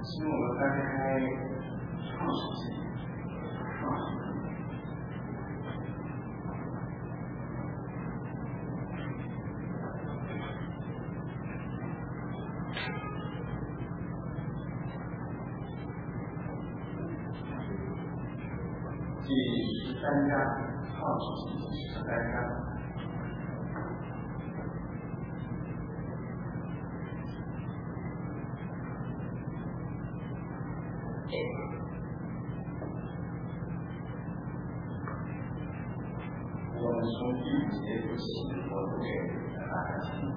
请我们翻开创世纪，第13章，创世纪第13章。我们从第5节读起，我读给大家听。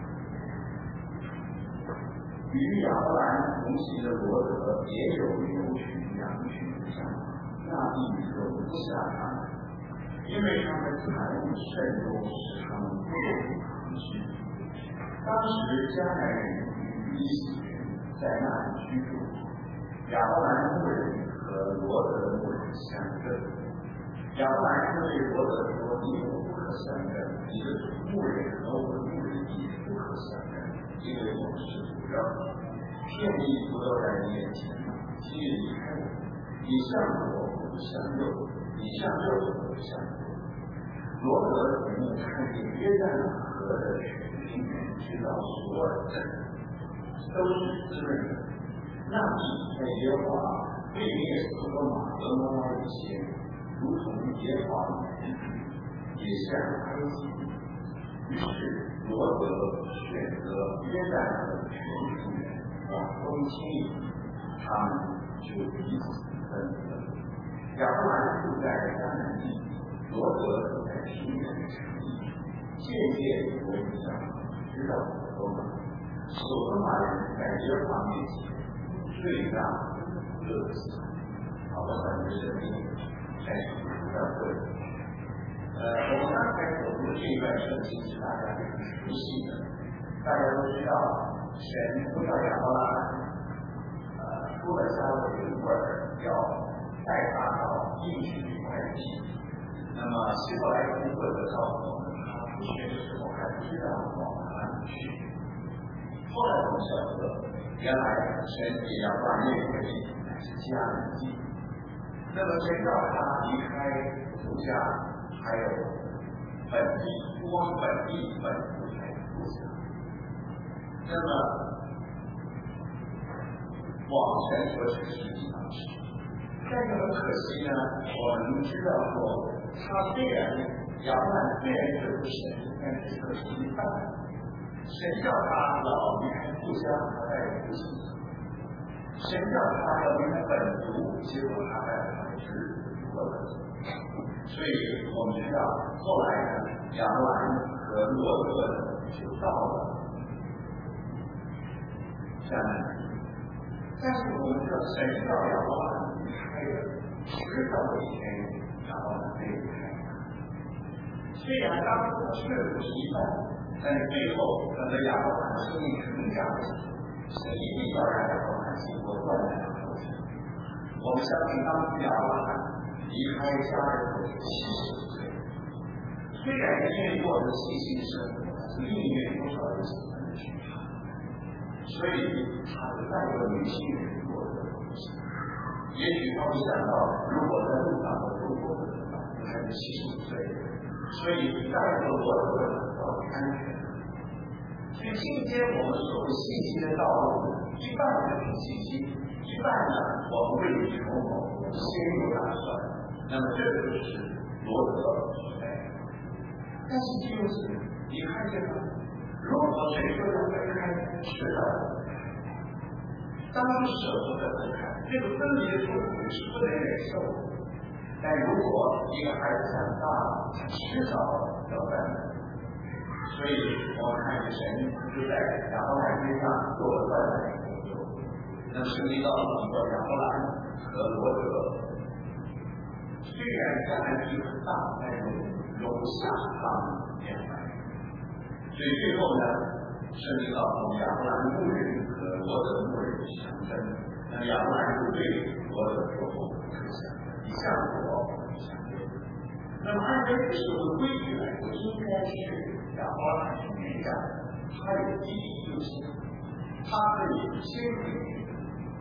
与亚伯兰同行的罗德也有牛群、羊群的像，那地容不下他们，因为他们财物甚多，使他们不容航居。当时迦南人与以色列人在那里居住，亚伯兰牧人和罗德的牧人相争。亚伯兰就对罗德说：“你我不可相争，你的牧人和我的牧人也不可相争，因为我们是主要的。遍地不都在你眼前吗？今日离开我，你向左我不向右，你向右我不向左。”罗德举目看见约旦河的全平原，知道所有的镇都是滋润的。那地在耶和华对灭所多玛和摩拉以前，如同耶和华的眼也像埃及。于是罗德选择约旦河的全平原往东迁移，他们就彼此分隔。亚伯兰住在迦南地，罗德住在平原的城邑。渐渐我们知道所多玛，所多玛人在耶和华面前最大恶死。好的，咱们圣经开始教会。我们刚才所读的这一段圣经是大家非常熟悉的，大家都知道，神呼召亚伯拉罕，出了家的灵魂，要带他到应许的外地。那么希伯来文作者告诉我们，他出学的时候还不知道往哪里去。后来我们晓得，原来神给亚伯拉罕那个地乃是迦南地。那么神让他离开祖家，还有本地，不光本地本族，还有故乡。那么往神所指示的地方去。但是很可惜呢，我们知道说，他虽然亚伯拉罕虽然是个神，但是个是一半。神叫他老离开故乡，他带着不幸。神叫他要离开本族，结果他带着他是罗德。所以我们知道，后来呢，亚伯兰和罗德就到了迦南地。但是我们知道，神叫亚伯兰离开的，迟早有一天亚伯兰会离开他。虽然当初他顺服是一半，但是最后等到亚伯兰的生命成长的时候，神一定要让亚伯兰经过断难的过程。我们相信当时亚伯兰离开家人后70岁，虽然因为过着细心的生活，但是另一面多少有喜欢的去他，所以他是带有女性人过的东西。也许他会想到，如果在路上我路过的地方还是75岁的，所以带着我的到安全。所以今天我们所谓信心的道路，一半就是信心，一半呢我们未雨绸缪，先有打算。那么这就是罗德所带的。但是弟兄姊妹，你看见吗？如果谁说要分开，迟早要分开。当时舍不得分开，这个分离的痛苦是不能忍受的。但如果一个孩子长大了，他迟早要分开。所以我们看见神就在亚伯兰身上做了断奶的工作。那么圣经告诉我们说，亚伯兰和罗德虽然迦南地很大，但是容下他们200人。所以最后呢，圣经告诉我们，亚伯兰牧人和罗德牧人相争。那么亚伯兰就对罗德说：“我不可相争，你向左，我不向右。”那么按照这时候的规矩来说，应该是亚伯拉罕是原谅，他有第一优先，他可以先回应。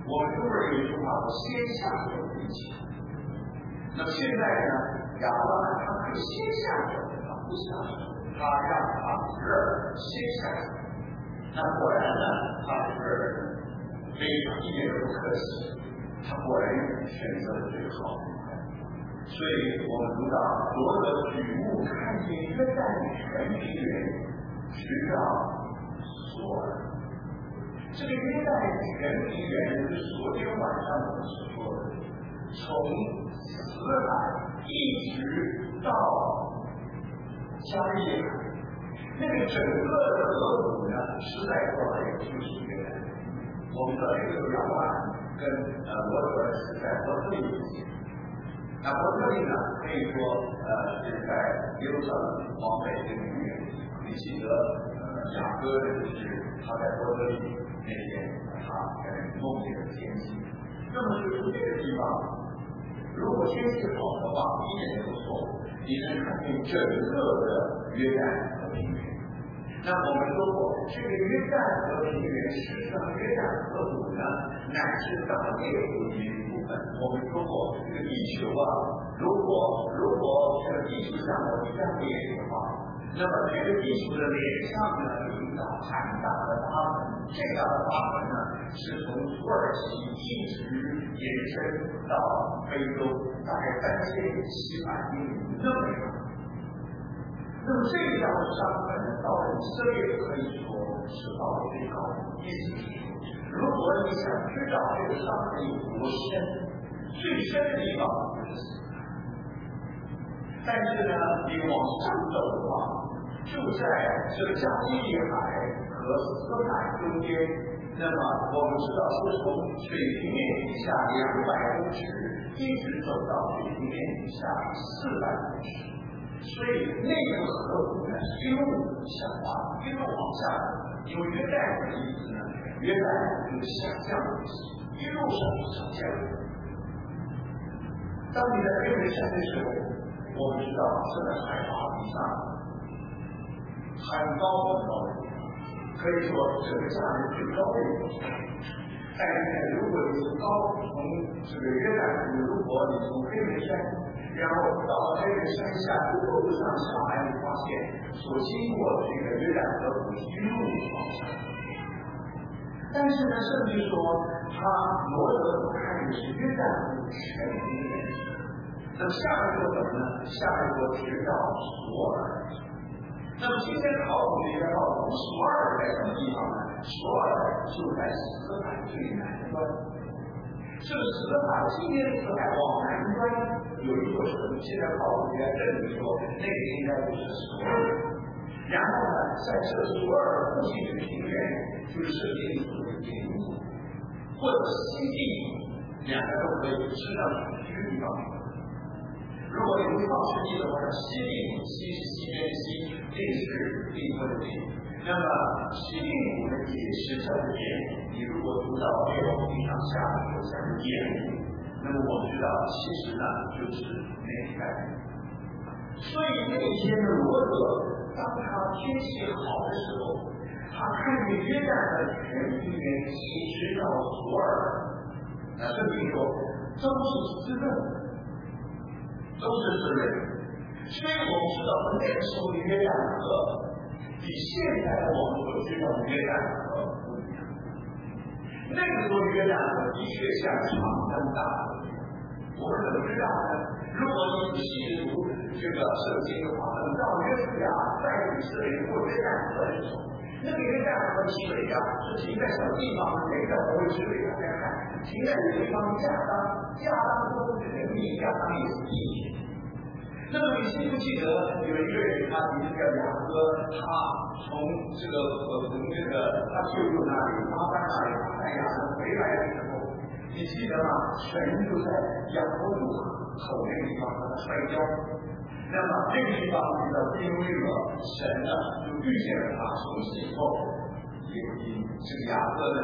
我们中国人有一句话说先下手为强。那么现在呢，亚伯拉罕他可以先下手，他不下手，他让他儿先下手。那果然呢，他儿非常一点都不客气，他果然选择了最好的。所以我们读到罗得举目看见约旦全平原，直到索尔。这个约旦全平原是昨天晚上我们所说的，从死海一直到加利利海，那个整个的河谷呢，实在说来也就是约旦。我们的这个亚伯拉罕跟罗得是在伯特利之间。那伯特利呢，可以说是在耶路撒冷往北这个平原。你记得雅各就是他在伯特利那边，他跟梦里的天气。那么就是这个地方，如果天气好的话，一点都不错，你能看见整个的约旦河平原。那我们说过，这个约旦河平原，事实上约旦河谷呢，乃是大列国的一部分。我们说过，这个地球啊，如果这个地球上有一张脸的话，那么这个地球的脸上呢，有一道很大的疤痕。这道疤痕呢，是从土耳其一直延伸到非洲，大概3700英里那么长。那么这样的伤痕到了以色列可以说是到了最高的意思是说，如果你想知道这个伤痕有多深，最深的地方就是死海。但是呢，你往上走的话，就在这个加利利海和死海中间。那么我们知道是从水平面以下200公尺，一直走到水平面以下400公尺。所以那个河谷呢，一路下滑，一路往下走。因为约旦的意思呢，约旦就是下降的意思，一路上下降。当你在北美山的时候，我们知道是在海拔以上很高很高的地方，可以说整个下面最高的一个地方。但是呢，如果你从从这个约旦湖，如果你从黑美山，然后到黑美山下一路上下来，你发现所经过这个约旦河谷一路往下。但是呢，圣经说他罗得看的是约旦湖全平原。那么下一个什么呢？下一个直到索尔。那么今天考古学家告诉我们，索尔在什么地方呢？索尔就在死海最南端。这个死海，今天死海往南端有一座城，现在考古学家认为说，那个应该就是索尔。然后呢，在这索尔附近的平原，就是设定所谓的沿谷或者西地，两个都可以是到一个地方。如果你不放实际的话，西地西是西边的西，地是地坡的地。那么西地谷呢，也是叫做沿谷。你如果读到列王纪上下的时候，叫做沿谷。那么我知道，其实呢就是那一带。所以那天的罗得，当他天气好的时候，他看见约旦的全平原一直到索尔。那这里说都是滋润。都是滋润，所以我们知道那个时候的约旦河比现在我们所知道的约旦河不一样。那个时候的约旦河的确像长江大河。我们怎么知道呢？如果你细读这个圣经的话，等到约书亚在以色列过约旦河的时候，那个约旦河的水啊是停在什么地方呢？哪个河为水啊？大家看，停在有一方亚当中的人民，亚当也是地区。那么你记不记得有一个人，他名字叫雅各，他从这个他舅舅那里、拉班那里、亚当回来的时候，你记得吗？神就在雅各路口那个地方把他摔跤。那么这个地方比较因为了神呢，就遇见了他，从此以后，这个雅各呢，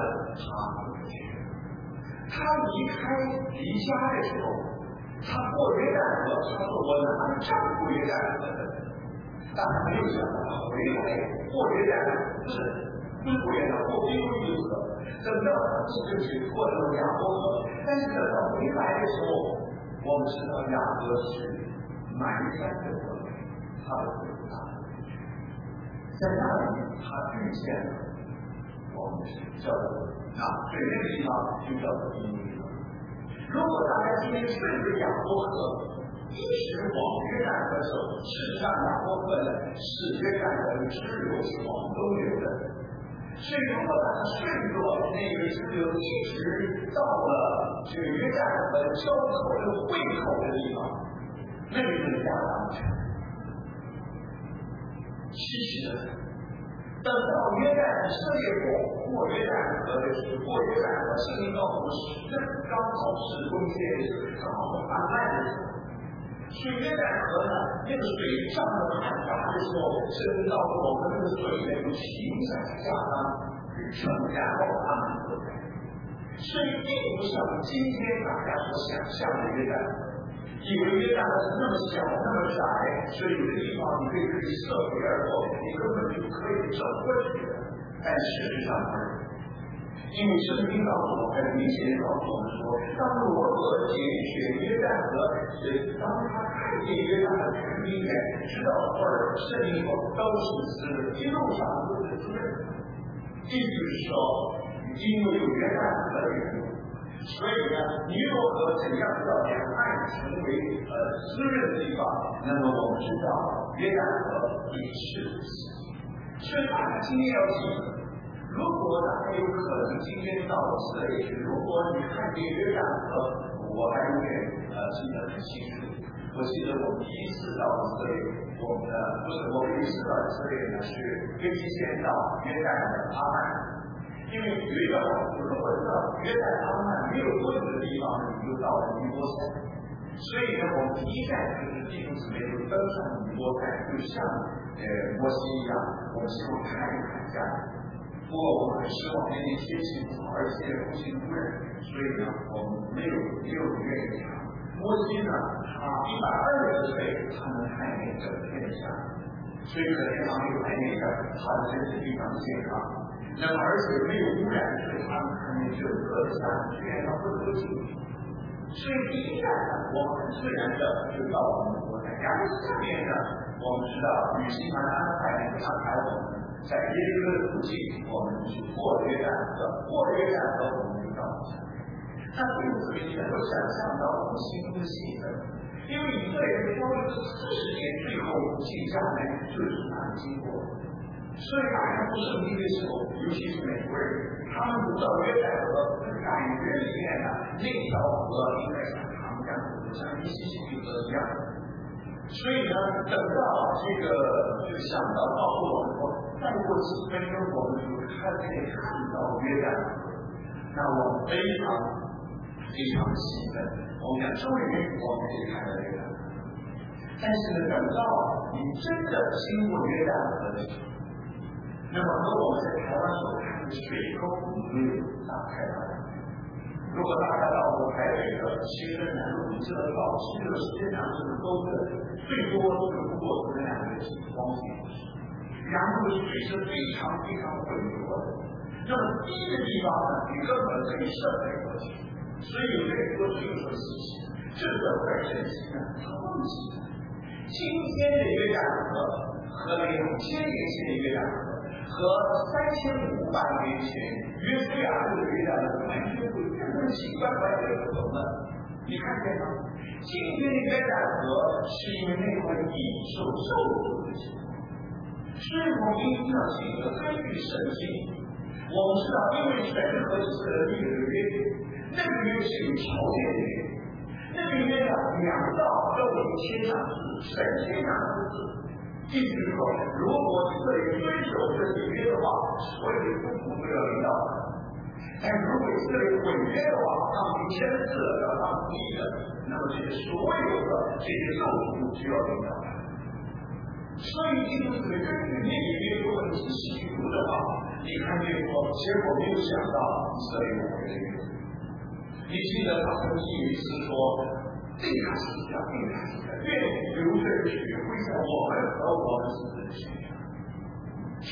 他离家的时候。他过约旦河，他说我哪里上过约旦河的？但他没有想到他回来过约旦河，不是不是约旦河，不因为有河，等到他们就去过了雅博河，但是等到回来的时候，我们知道雅各是满山的河，他的回答，在那里他遇见了我们是叫做所以那个地方就叫做伊犁河。如果大家今天顺着雅博河一直往约旦河走，事实上雅博河的是约旦河的支流是往东流的，所以如果大家顺着那个支流一直到了这个约旦河交口的汇口的地方，那个就是亚当城。其实等到约旦以色列过约旦河的时候，过约旦河圣经告诉我们是刚好是冬天的时候，刚好泛滥的时候。所以约旦河呢，那个水涨得很大的时候，甚至到我们这个水呢就停在下方，然后他们河在。所以并不像今天大家所想象的约旦河，以为约旦河是那么小那么窄，所以有的地方你可以涉水而过，你根本就可以走过去的。但事实上不是。因为圣经告诉我们，很明显的告诉我们说，当罗德拣选约旦河，所以当他看见约旦河全应该知道这儿圣经说都是滋润，一路上都是滋润。意思是说，因为有约旦河的缘故，所以呢，尼罗河怎样叫两岸成为滋润的地方？那么我们知道约旦河也是如此。所以大家今天要记得。如果大家有可能今天到以色列去，如果你看见约旦河，我还永远记得很清楚。我记得我们第一次到以色列，我们第一次到以色列呢是飞机先到约旦的阿曼，因为有一个好处，如果到约旦阿曼没有多久的地方呢，你就到了尼泊山。所以呢，我们第一站就是弟兄姊妹就登上尼泊山，就像摩西一样，我们希望看一看下来。不过我们很希望那天天气不好，而且空气污染，所以呢，我们没有愿意看。摩西呢，他120岁，他能看见整片的山，所以可见他没有看见一个他的身体非常健康。那么而且没有污染，所以他能看见整个的山，虽然他不能够进去。所以第一站呢，我们很自然的就到了尼泊山。然后下面呢，我们知道旅行团安排安排我们。在耶利哥的附近，我们去过约旦河，过约旦河我们就到了。那弟兄姊妹全都想象到我们心中的兴奋，因为以色列人挑了40年，最后进迦南就是他们经过。所以大家读圣经的时候，尤其是美国人，他们读到约旦河，感觉里面呢，那条河应该像长江，像密西西比河一样。所以呢，等到就想到告诉我们说，再过几分钟我们就可以看到约旦河，那我们非常兴奋。我们讲终于我们可以看到约旦河，但是呢，等到你真的经过约旦河的时候，那么和我们在台湾所看的水沟没有打开来。如果大家到过台北的西深南路，你知道早期这个世界上这个沟的最多是不过这2个景光线，然后水是非常浑浊的。那么低的地方呢，你根本可以渗透过去。所以有些人说这个说稀奇，这个很神奇呢，他忘记了今天的约旦河和2000年前的约旦河。和3500年前约书亚这个约旦河完全不一样，跟奇怪完全不同的。你看见吗？今天的约旦河是因为那块地受咒诅的情况，所以我们一定要记得根据圣经，我们知道，因为神和以色列立的约，那个约是有条件的约，那个约呢2道都已经签上字，神签上的字。意思是说，如果以色列遵守这些约的话，所有的祝福都要临到他；但如果以色列违约的话，他们签字要当地的，那么这些所有的这些咒诅就要临到他。所以弟兄姊妹，根据那个约，如果你仔细去读的话，你看见过，结果没有想到以色列违约的约。你记得他曾经有一次说，这个是这样，这个是这样，愿流着血会在我们和我们自己的身上。所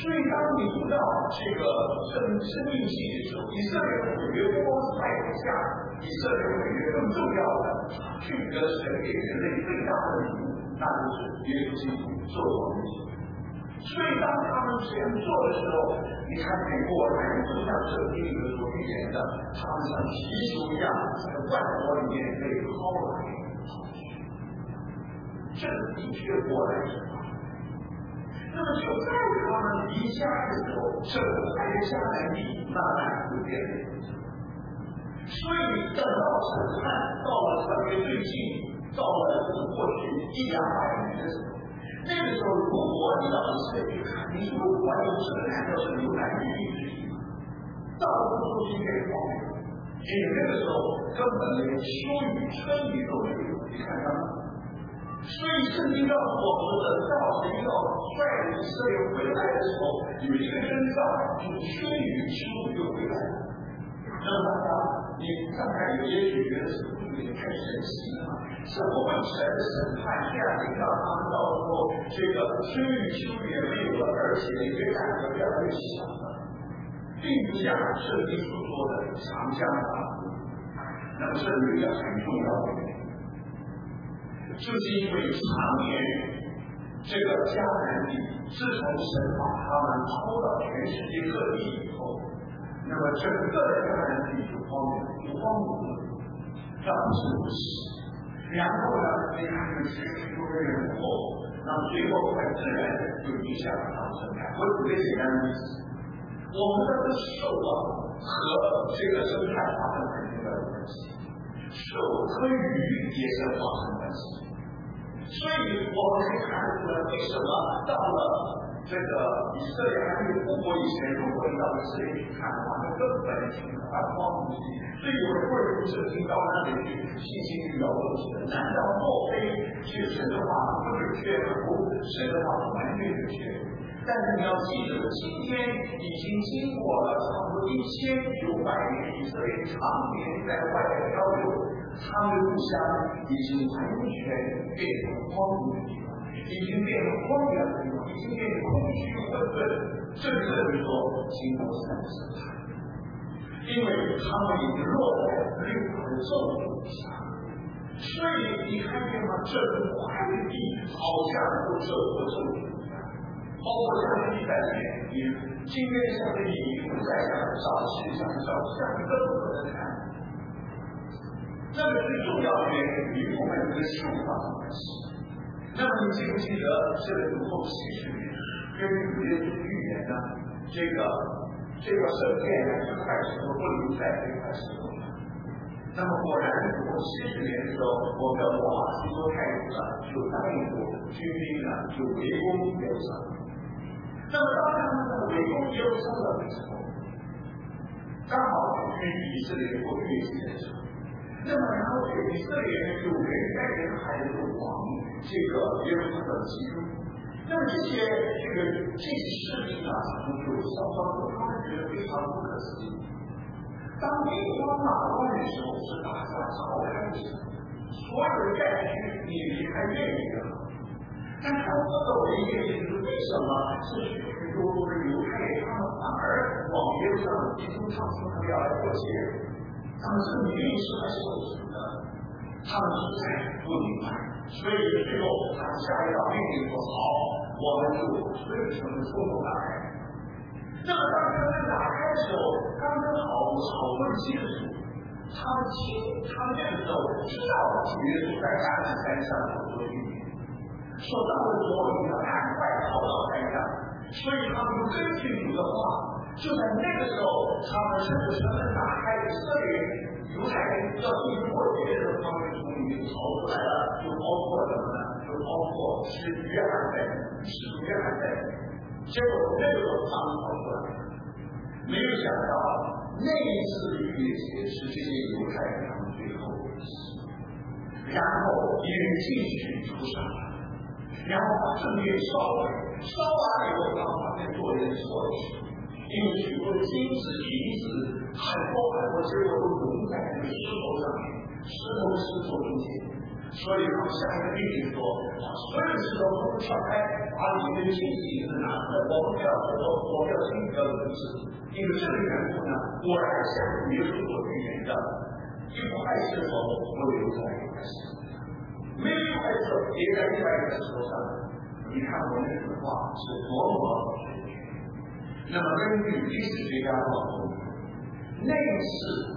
所以当你读到这个生命记的时候，以色列的毁约不光是带不下，以色列毁约更重要的，取得神给人类最大的礼物，那就是耶稣基督做王的。所以当他们这样做的时候，你看美国人就像圣经里面所预言的，他们像皮球一样在万国里面被薅来薅去，这的确过来人。那么就在他们离家的时候，整个迦南地慢慢就变了。所以等到审判到了特别最近，到了过去100-200年的时候，那个时候如果你到以色列去看，你如果有这个难道是牛奶与蜜之地吗？到处都是一片荒凉，因为那个时候根本连秋雨春雨都没有，你看看。所以圣经告诉我们的，到神要率领以色列回来的时候，有一个征兆，就是春雨秋雨就回来了。那么大家，你看看有些学觉得是不是有点太神奇了吗？怎么会神的审判这样领导他们到时候这个春雨秋雨也没有了，而且越赶越越来越小了，并不像圣经所说的长江大河。那么这有一个很重要的原因。就是因为常年这个迦南地，自从神把他们抛到全世界各地以后，那么整个的迦南地就荒芜了，这不是如此。然后呢，你看这许多的人口，那么最后很自然的就影响了他们生态。我举个简单的例子，我们的受和这个生态发生很重要的关系，受和鱼也是发生关系。所以我们可以看出来，为什么到了这个以色列还没有复国以前，如果你到以色列去看的话，那根本是很荒芜地。所以有人会读圣经到那里去，信心比较问题的。难道莫非是神的话不准确吗？不，神的话完全准确。但是你要记得，今天已经经过了差不多1900年，以色列常年在外面漂流，他们的故乡已经完全变成荒芜的地方，已经变成荒凉的地方，已经变成空虚混沌，甚至于说经过3次审判，因为他们已经落在律法的咒诅下。所以你看见吗？整块地好像都受过咒诅。包括像100年，你今天像这你不再像早期像更不可能看。那么最重要的原因与我们这个信发生关系。那么你记不记得这个读后70年，根据耶稣预言呢？这个圣殿呢，这块石头不留在这块石头上。那么果然读后70年的时候，我们的罗马帝国开始了，就答应过军兵呢，就围攻耶路撒冷。那么当他们在围攻耶路撒冷的时候，刚好是以色列过月节的时候，那么然后以色列人就人山人海的就往这个耶路撒冷集中。那么这些士兵啊，他们就相当的，他们觉得非常不可思议。当兵荒马乱的时候，是打仗朝开的时候，所有的战区你离开这个。但他不懂的一件事是，为什么是许许多多的犹太人，他们反而往耶路撒冷集中，他们要来过节？他们是民事还是守时的？他们实在不明白，所以最后他们下一道命令说：好，我们就顺承冲动打开。那么当他们打开的时候，刚刚好问清楚，他们那个时候知道耶稣在橄榄山上所做的预言。说到的时候，你要赶快跑到山上，所以他们就根据主的话，就在那个时候，他们甚至全门打开，以色列犹太人要进入过节的时候，他们从里面逃出来了，就包括什么呢？就包括是约翰在内，结果那个时候他们逃出来了，没有想到那一次的逾越节是这些犹太人他们最后的事，然后也继续出上来。然后把圣殿烧了，烧完了以后，他们发现做人错的事，因为许多的金子、银子很多，结果都融在那个石头上面，石头中间。所以他们下一个命令说：把所有的石头都敲开， 把里面的信息拿出来，我们要信要的是，因为这个缘故呢，果然像耶稣所预言的，一块石头会留在一块石头上，没有一块石头叠在另外一块石头上。你看我那句话是多么准确。那么根据历史学家告诉我们，那是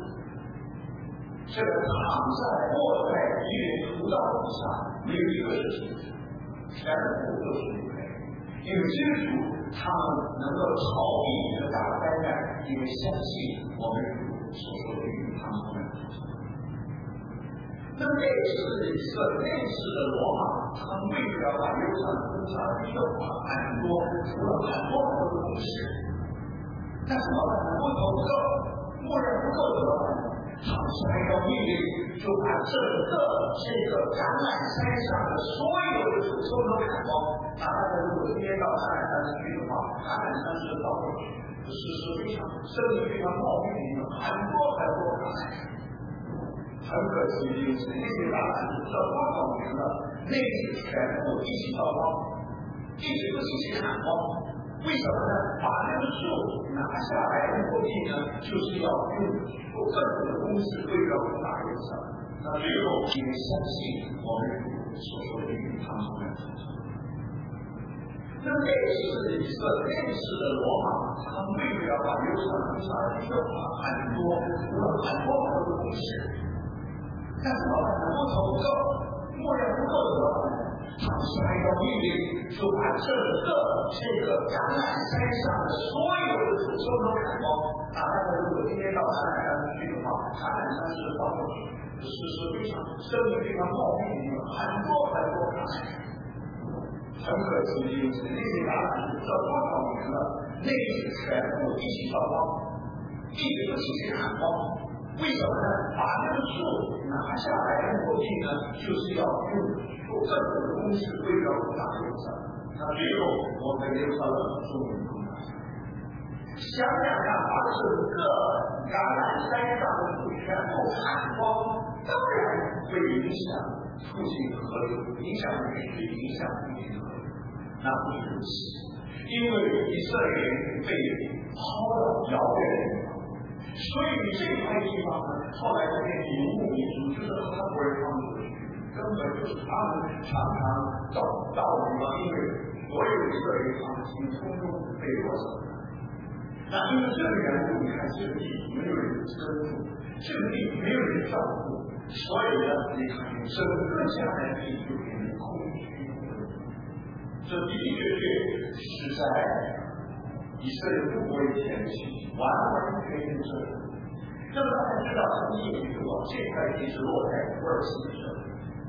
这个躺在卧在敌人屠刀之下，没有一个是幸福，全部都是不配。因为基督徒他们能够逃避这个大灾难，因为相信我们所说的与他们同在。那么那时的以色列，那时的罗马，他们为了把犹太人攻下来，用了很多的攻势，但是老板不够，默认不够的老板，他们是按照命令，就把整个这个橄榄山上的所有的土都砍光。大家如果今天到橄榄山去的话，橄榄山是到处是非常生意非常茂密的，很多橄榄山。很可惜的就是那些大胆子知道多少年了，那些全部一起曝光，一直不进行砍光。为什么呢？把那个树拿下来的目的呢，就是要用更多的公司为了打油上。那最后因为相信我们所说的与他们同在。那么那时的以色列，那时的罗马，他们为了把油上攻下来，用了很多的公司。但是老板不够，默认不够的老板，他们是按照命令，就把整个这个橄榄山上的所有的土都砍光。大家如果今天到橄榄山去的话，橄榄山是到处是非常生意非常茂密的，很多橄榄山。很可惜的就是那些橄榄树知道多少年了，那些全部一起曝光，一直不进行砍光。为什么呢？把这个树拿下来的目的呢，就是要用更多的公司为了打油上。那最后我们留下了中文公司。想想看，把整个橄榄山上的树全部砍光，当然会影响附近的河流，影响水质，影响附近的河流。那不是如此，因为以色列人被抛到遥远的地方。所以这块地方呢，后来这些游牧民族就是他不是他们所去，根本就是他们常常到地方，因为所有以色列他们从空中被夺走。那因为这个缘故，你看这个地没有人耕种，这个地没有人照顾，所以呢，你看整个迦南地就变成空虚无人。这的的确确是在以色列不国以前的情形，完全印证。那么大家知道，从地理说，这块地是落在土耳其的手里。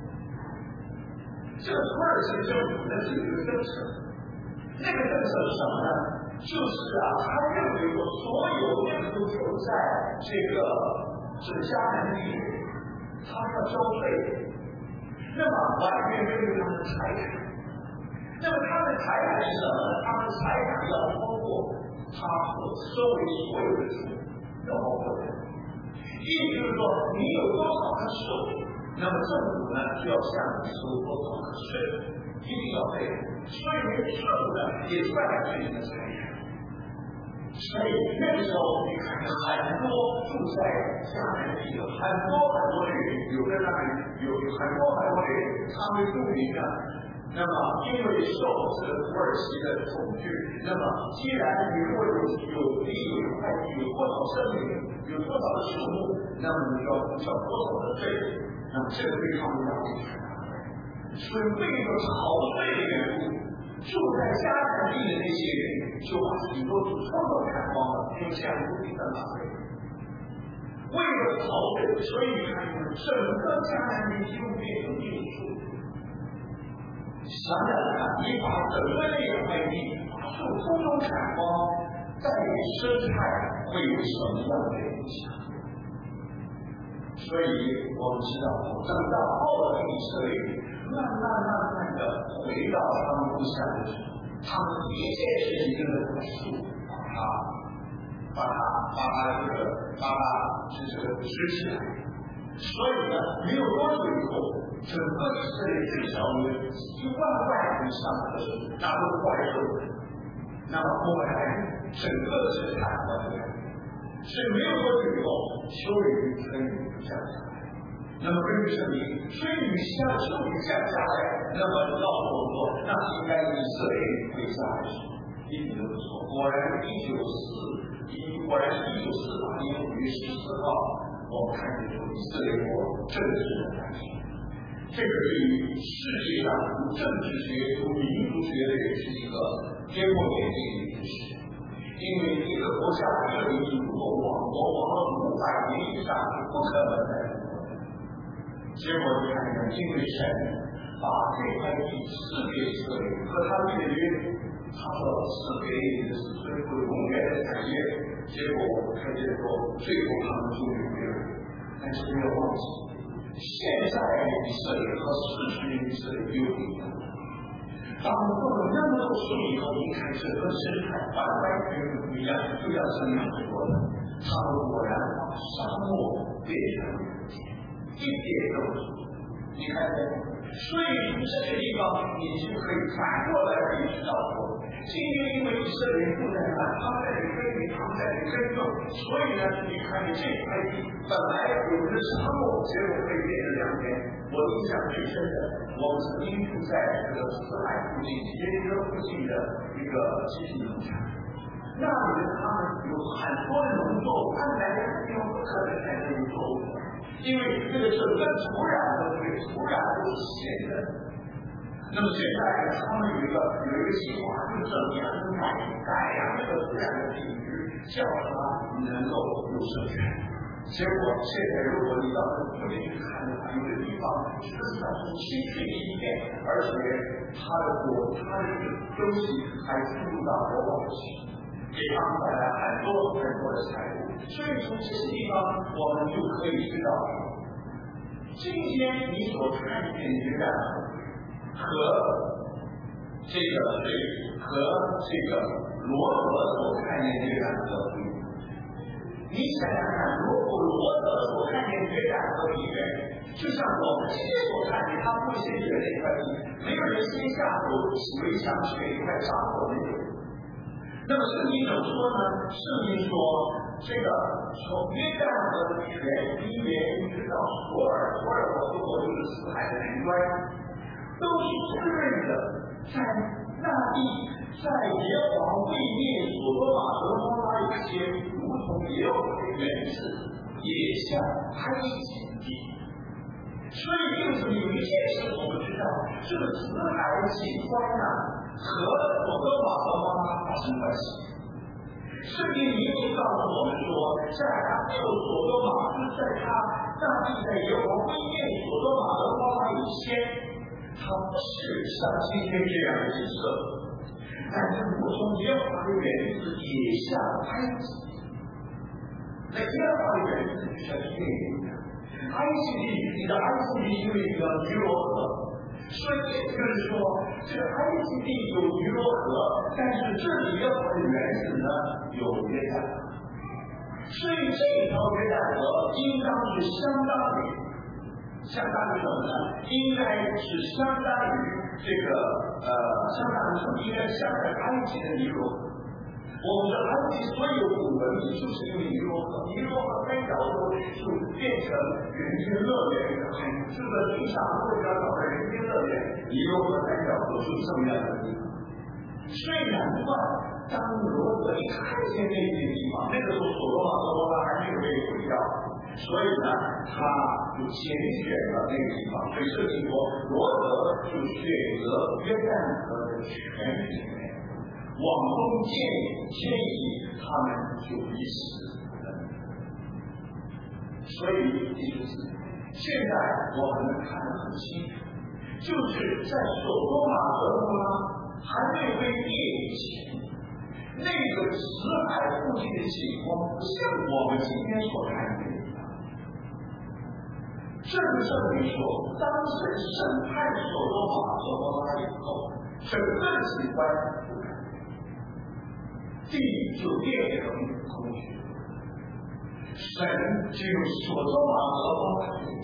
这个土耳其政府呢是有一个政策，那个政策是什么呢？就是他认为说，所有那个都住在这个迦南地，他要交税，那么完全根据他们的财产。那么他们的财产是什么呢？他们的财产要超过他所收为所有的税，要包括的。意思就是说，你有多少的税，那么政府呢就要向你收多少的税，一定要这样。所以这个税呢也算是你的财产。所以那个时候你看很多住在迦南地的很多人，有的那里有很多人，他们注明的。那么，因为受这个土耳其的统治，那么既然你如果有地有块地，有多少生命，有多少的树木，那么你就要付上多少的税，那么这个对他们压力很大。所以为了逃税的缘故，住在迦南地的那些人就把许多土都砍光了，并且不停的拿税。为了逃税，所以你看，整个迦南地几乎变成地树。想想看，你把整个那块地把树通通砍光，带给生态会有什么样的影响？所以我们知道，等到后来以色列慢慢的回到他们故乡的时候，他们的确是一个树，把它支起来。 所以呢，没有多久以后，整个以色列最少有10000万以上的那都是怪兽。那么后来整个是惨了的，所以没有多久以后，秋雨春雨就降下来。那么根据圣经，春雨秋雨降下来，那么告诉我们说，那应该以色列会下来。一点都不错。果然是1948年5月14号，我们看见说以色列国正式的诞生。这个对于世界上从政治学、从民族学的人是一个天破眼镜的知识。因为一个国家这里如果亡了500年以上是不可能的。结果你看看，因为神把这块地赐给以色列和他立的约。他说赐给你的是最后永远的产业，结果我们看见说最后他们就有了。但是不要忘记，现在以色列和40年以色列又不一样。当我们做了那么多事以后，你看整个生态完全不一样，就像神所说的，他们果然把沙漠变成了一点都不错。你看见，所以从这个地方你就可以反过来可以知道说，今天因为以色列人不在那，他们在这里耕耘，他们在这里耕种，所以呢，你看见这块地本来有的沙漠，结果可以变成良田。我印象最深的，我们曾经住在这个死海附近、耶利哥附近的一个集体农场，那里的他们有很多的农作物，按来的地方不可能产生农作物。因为这个整个土壤都是咸的。那么现在他们有一个计划，就是怎么样改良这个土壤的品质，叫它能够有生权。结果现在如果你到附近去看的话，有的地方实际上是清水一片，而且它的东西还进入到国宝去。给他们带来很多的财富，所以从这些地方我们就可以知道，今天你所看见的约旦河和这个水和这个罗德所看见约旦河不一样。你想想看，如果罗德所看见约旦河里面，就像我们今天所看见，他不先觉得一块地，没有人先下手起围墙选一块沙漠没有。那么圣经怎么说呢？圣经说，这个从约旦河的泉源一直到索尔，索尔我说过就是死海的南端，都是滋润的，在那地，在耶和华位面所罗马和摩拉以前，如同耶和华的原始，也像埃及地。所以就是有一件事我们知道，这个死海的景观呢，和所罗马和摩拉发生关系。圣经明明告诉我们说，在他救所罗马是在他那地在耶和华位面所罗马和摩拉以前，他不是像今天这样的景色，但是如同耶和华的原子也像埃及。那耶和华的原子就像这个一样。埃及地，你的埃及地因为一个尼罗河，所以也就是说，这个埃及地有尼罗河，但是这里耶和华的原始呢有约旦河，所以这条约旦河应当是相当于什么呢？应该是相当于这个相当于什么？应该相当于埃及的尼罗河。我们的埃及所有古文明就是因为尼罗河三角洲就变成人间乐园，这个地上或者搞的人间乐园，尼罗河三角洲是这么样的地方。所以难怪当罗德一看见那些地方，那个时候所罗马和摩拉还没有被毁掉，所以呢，他就拣选了那个地方。所以圣经说，罗德就选择约旦河的全体。往东迁移，他们就一死。所以弟兄姊妹，现在我们能看得很清楚，就是在所罗马和摩拉还没有被灭以前，那个死海附近的情况不像我们今天所看见的一样。这就证明说，当神审判所罗马和摩拉以后，整个的景观地就变成空虚，神就所罗马和摩拉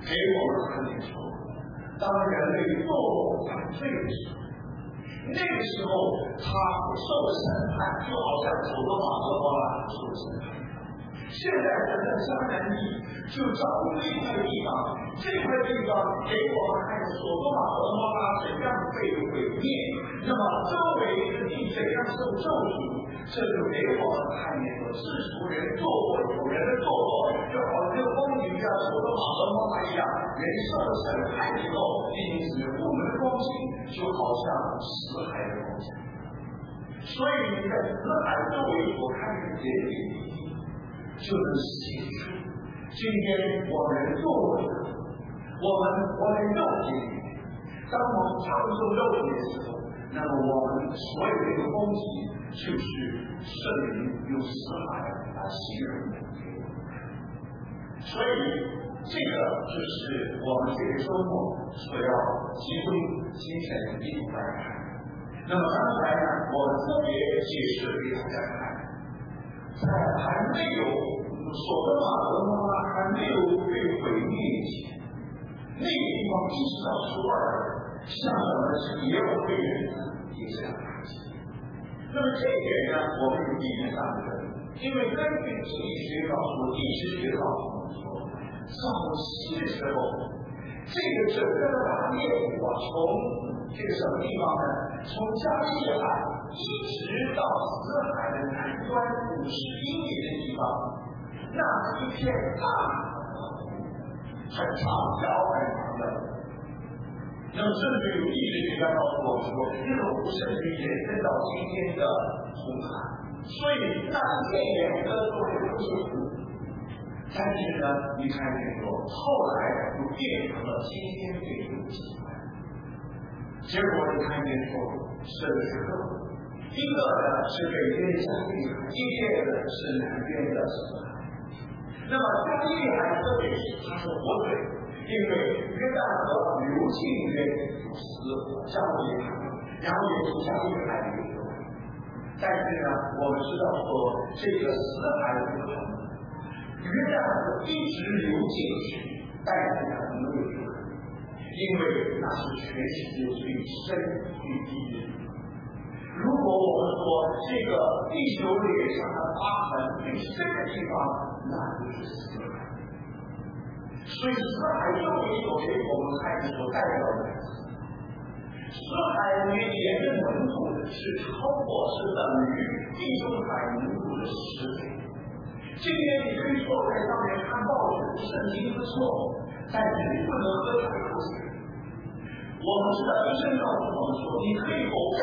给我们看清楚，当人类堕落犯罪的时候，那个时候他受审判，就好像所罗马和摩拉受审判。现在人在迦南地就找出一块地方，这块地方给我们看所罗马和摩拉怎样被毁灭，那么周围的地怎样受咒诅，这就给我们看见了世俗人堕落，有人的堕落就好像风景像所罗马和摩拉一样，人受了审判以后，因此我们的光景就好像死海的光景。所以在死海周围所看见的点点滴滴，就能显出今天我们堕落的，我们活在肉体里面。当我们承受肉体的时候，那么我们所有的供给就是圣灵用死海来形容给我们。所以这个就是我们这个周末所要集中精神一同来看。那么刚才呢，我们特别解释给大家看，在还没有所罗马和摩拉还没有被毁灭以前，那个地方一直到初二，像什么是也有被人也这样看见。那么这一点呢，我们有地理上的，因为根据地理学告诉地质学告诉我们说，早期的时候，这个整个的大业务啊，从这个什么地方呢？从加利海一直到死海的南端50英里的地方，那是一片大很长很长的。那么甚至有地质学家告诉我们说，这个湖甚至延伸到今天的红海，所以那片沿着都是湖。但是呢，你看见说，后来又变成了今天这种情况。结果你看见说，是2个，一个呢是北边的加利海，一边的是南边的死海。那么加利海特别是它是活水，因为约旦河流进约有死加利海，然后也从加利海流出来。但是呢，我们知道说这个死海不可能。约旦河一直流进去，但是它没有出来，因为那是全世界最深最低的地方。如果我们说这个地球脸上的疤痕最深的地方，那就是死海。所以死海周围所给我们看见所代表的死海里面的浓度是超过是等于地中海浓度的10倍。今天你可以坐在上面看报纸，圣经不错，但是你不能喝水口水。我们知道医生告诉我们说，你可以口水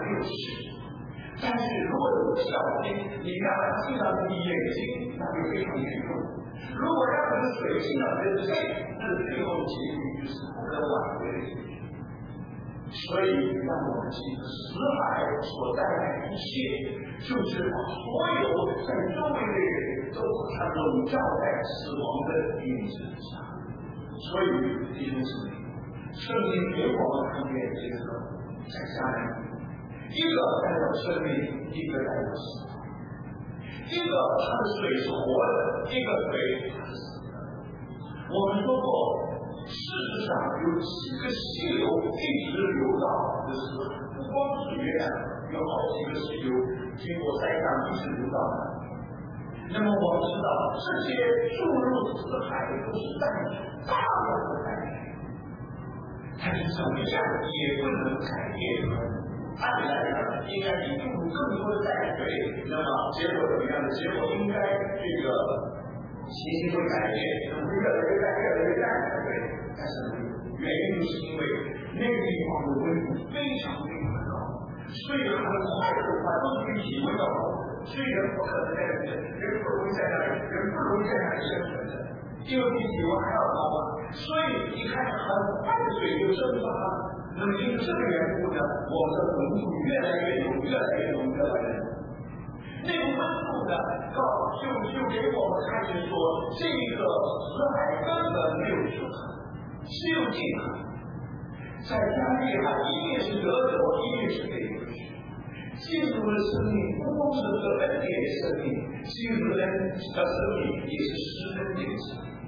60%，但是如果你不小心，你让它进到你眼睛，那就非常严重。如果让这个水进到你的肺，那最后结局就是不可挽回的结局。所以让我们记得死海所带来的一切，就是把所有在周围的人都把它笼罩在死亡的影子下。所以弟兄姊妹，圣经给我们看见这个在下面，一个代表生命，一个代表死亡。一个它的水是活的，一个水它是死的。我们说过，事实上有几个溪流一直流到的死海，不光是约旦，有好几个溪流经过塞港一直流到那里。那么我们知道，这些注入死海的都是淡水，大量的淡水，但是怎么样也不能改变它。按理来讲，应该你注入更多的淡水，那么结果怎么样呢？结果应该这个情形会改变，会越来越淡，越来越淡，对不对？但是原因就是因为那个地方的温度非常非常高，所以很快的话都可以体会到，所以人不可能在这里，人不容易在那里，人不容易在那里生存的，因为比体温还要高嘛。所以你看，很快的水就蒸发了。那么因为这个缘故呢，我们的浓度越来越浓，越来越浓，越来越浓。那个温度呢，就给我们看见说，这个死海根本没有出海，只有进海。在加利海，一面是得着，一面是被流失。进入的生命不光是这恩典的生命，进入的生命也是施恩典的生命。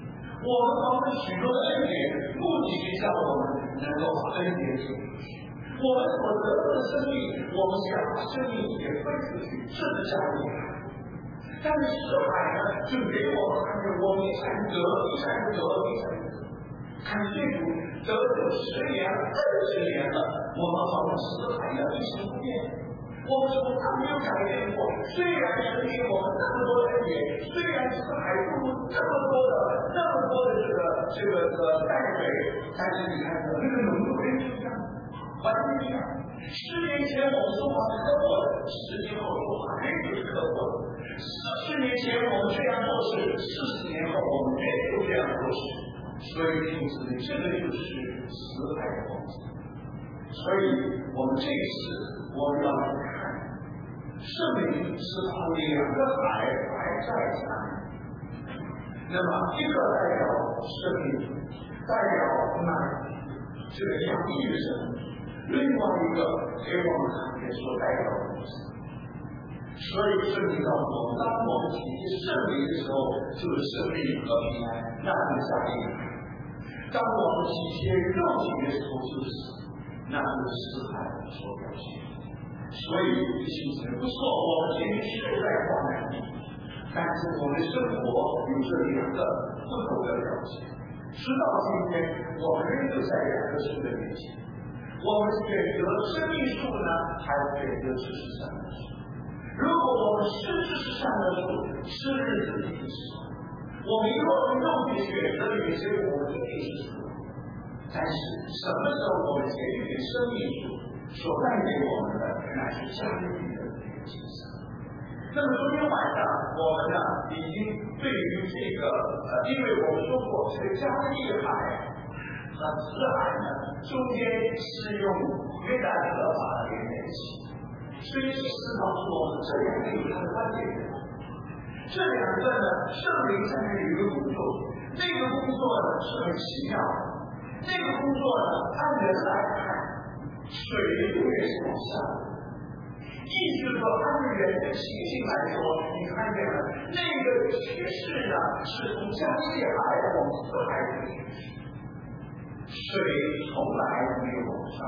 我们蒙了许多的恩典，目的是叫我们能够把恩典给出去。我们所得到的生命，我们想把生命也分出去，这是加利海。但是死海呢，就给我们看见我们一闪得，一闪得，一闪得。看这主得有10年、20年了，我们好像死海一样一成不变。我们从来没有改变过，虽然神给我们那么多的恩典，虽然死海注入这么多的这个淡水，但是你看那个浓度还是一样，完全一样。10年前我们说话是刻薄的，10年后说话仍旧是刻薄的。40年前我们这样做事，40年后我们仍旧这样做事。所以因此这个就是死海的东西。所以我们这一次我们要去看圣灵是把2个海摆在下面，那么一个代表生命，代表奶这个洋溢的生命，另外一个给我们看见所代表的东西。所以圣灵告诉我们，当我们体贴圣灵的时候，就是生命和平安，那是下一个海；当我们体贴肉体的时候，就是死，那就是死海所表现。所以弟兄姊妹，不错，我们前面是在患难里，但是我们生活有这2个不同的表现。直到今天，我们仍旧在2个树的面前，我们选择生命树呢，还是选择知识善的树？如果我们是知识善的树，是日子一定是好；我们若用肉体选择里面，结果我们一定是错。但是什么时候我们前面的生命树所带给我们的乃是加利利的精神。那么昨天晚上我们呢已经对于这个因为我们说过这个加利利海和死海呢中间是用约旦河把它连在一起，所以意思告诉我们这2个有它的关键点。这2个呢，圣灵在那里有一个工作，那个工作呢是很奇妙的，那个工作呢按人来看。水永远是往下的，意思说按人的习性来说，你看见了那个趋势呢，是从加利利海往死海里去，水从来没有往上，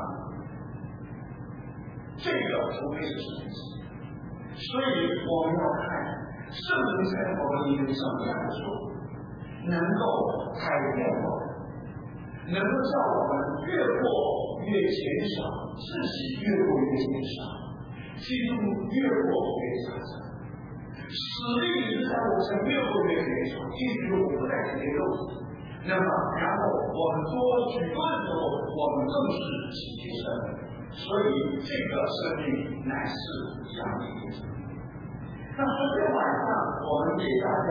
这个除非是神迹。所以我们要看圣灵在我们里面什么样的作用，能够改变我们，能够叫我们越过越减少，自己越过越减少，基督越过越加强，使命是在我身越过越减少，基督我不再体贴肉体。那么，然后我们多许多的时候，我们更是体贴生命，所以这个生命乃是洋溢的生命。那昨天晚上我们给大家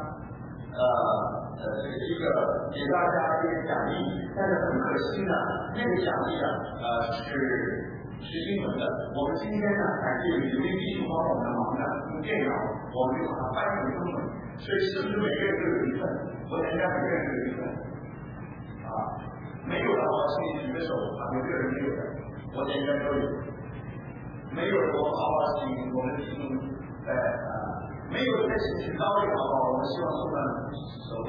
给大家一个奖励，但是很可惜呢，那个奖励是英文的。我们今天呢，感谢刘斌弟兄帮我们忙呢，用电脑我们就把它翻译成中文，所以是不是每个人都有一份？我想让每个人都有一份啊，没有的话请你举个手啊，有个人没有的，我想应该都有。没有的话，请我们提供没有再请高一点的话，我们希望送到手里。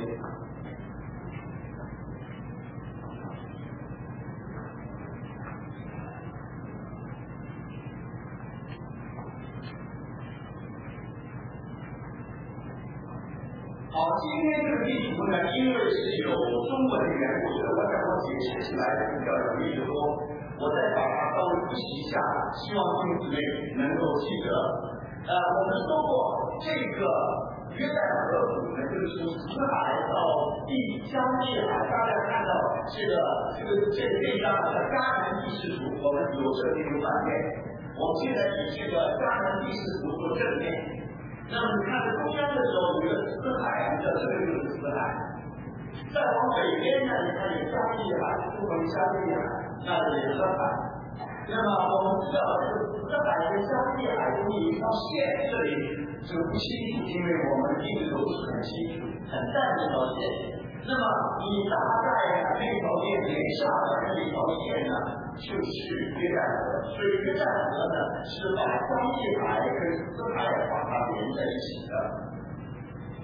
好，今天这个地图呢，因为是有中文的缘故，所以我想解释起来比较容易的多。我再把它稍微复习一下，希望弟兄姊妹能够记得。我们说过这个约旦河谷呢，就是从死海到加利利海，大家看到这张的迦南地势图，我们有正面有反面。我们现在以这个迦南地势图做正面。那么你看中央的时候有一个死海，这个就是死海。再往北边呢，你看有加利利海，不同加利利海，那也是海。那么我们知道这个死海跟加利利海中有一条线，这里这个不清楚，因为我们一直都不是很清楚，很淡的一条线。那么你大概那条线连下来的那条线呢，就是约旦河，所以约旦河呢是把加利利海跟死海把它连在一起的。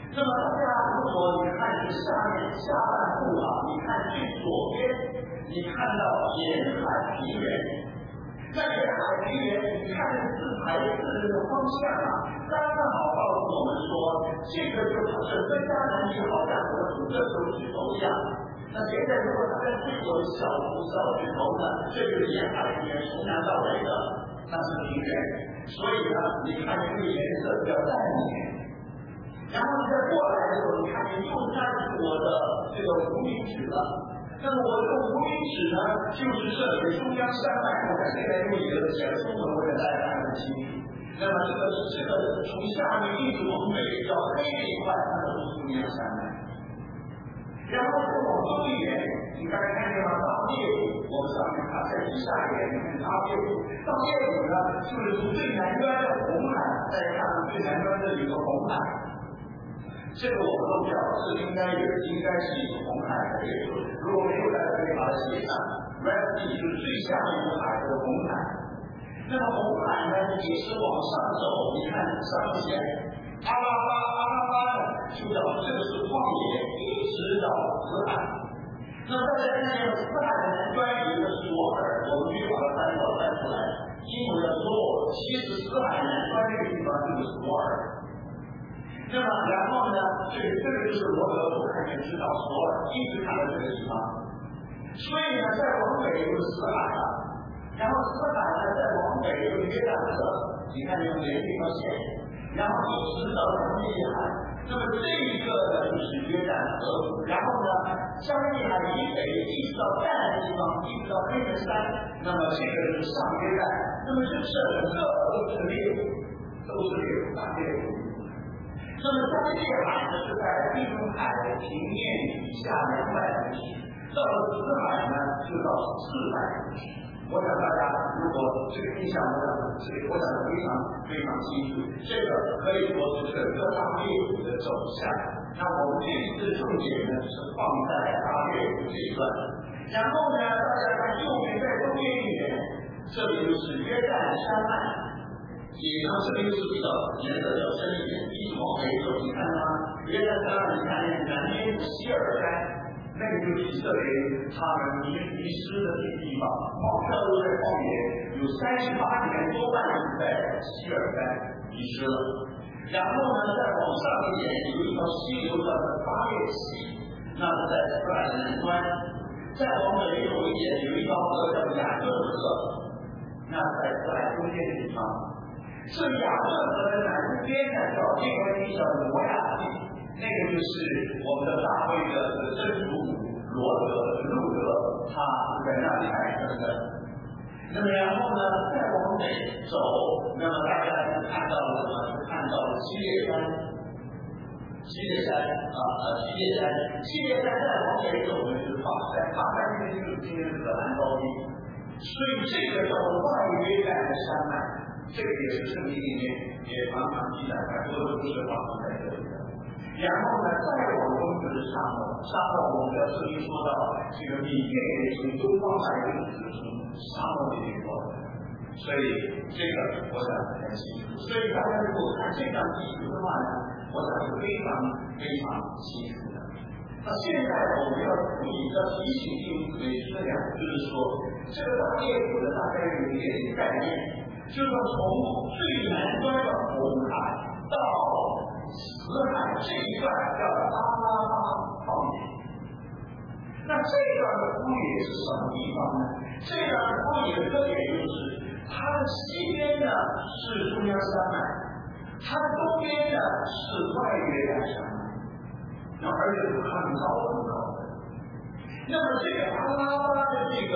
那么大家如果你看这下半部啊，你看最左边，你看到沿海平原，那沿海平原，你看这自排字的这个方向啊，刚刚好告诉我们说，这个就是整个迦南地好像和整个手指头一样。那现在如果它跟这个小指头呢，这就是沿海平原从南到北的，那是平原。所以呢，你看这个颜色比较淡一点。然后你再过来的时候，你看你右边是我的这个无名指了。那么我这个无名指呢，就是这里中央山脉。我看现在用你的写的中文，我给大家看得很清楚。那么这个从下面一直往北叫黑这一块，它都是中央山脉。然后再往东一点，你刚才看见了大猎谷，我们上面看在底下一点，你看大猎谷。大猎谷呢，就是从最南端的红海，再看最南端这里的红海。这个我们都表示应该是一个红海的列出，如果没有的可以把它写上。Red Sea 就是最下面一个海的红海。那么红海呢，也是往上走，你看上面写阿拉巴呢，就表示这个是旷野，一直到死海。那么大家看见死海的南端有一个索尔，我们就把它翻出来，英文的索尔，其实死海南端这个地方就是索尔。那么，然后呢？这个就是罗德所看见知道索尔，一直看到这个地方。所以呢，再往北就是死海了，然后死海呢再往北就是约旦河，你看用连这条线，然后一直到加利利海。那么这一个呢就是约旦河，然后呢，加利利海以北一直到干的地方，一直到黑门山，那么这个就是上约旦。那么这整个都是列国，大列国。那么加利利海呢是在地中海的平面以下200公尺，到了死海呢就到400公尺。我想大家如果这个印象，我想非常清楚。这个可以说是整个大列国的走向。那我们这一次重点呢是放在大列国这一段。然后呢，大家看右边再东边一点，这里就是约旦山脉。也呢，这边是比较颜色比较深一点，一直往北走，你看到吗？约旦山脉，你看那南边是希尔山，那个就是以色列他们迷失的这个地方，飘落在旷野，有38年多半是在希尔山迷失了。然后呢，再往上一点，有一条溪流叫做巴列溪，那是在死海的南端。再往北走一点，有一条河叫雅各河，那是在死海中间的地方。这雅各河的南边呢叫另外一条摩亚地，那个就是我们的大卫的真主路德，他在那里诞生的。那么然后呢，再往北走，那么大家就看到了什么？就看到了基列山再往北走呢就是法山那边就是今天的荷兰高地，所以这个叫做外约旦的山脉。这个也是圣经里面也常常记载，很多都是发生在这里的。然后呢，再往东就是沙漠我们的圣经说到，这个米甸也从东方来的，是从沙漠里面过来的。所以这个我想很清楚。所以大家如果看这张地图的话呢，我想是非常清楚的。那现在我们要注意要提醒弟兄姊妹这两个，就是说这个大列国的大概有一点概念。就是从最南端的红海到死海这一段叫阿拉巴旷野。那这段的旷野是什么地方呢？这段的旷野的特点就是它的西边呢是中央山脉，它的东边呢是外约旦山脉，那而且是很高的。那么这个阿拉巴的这个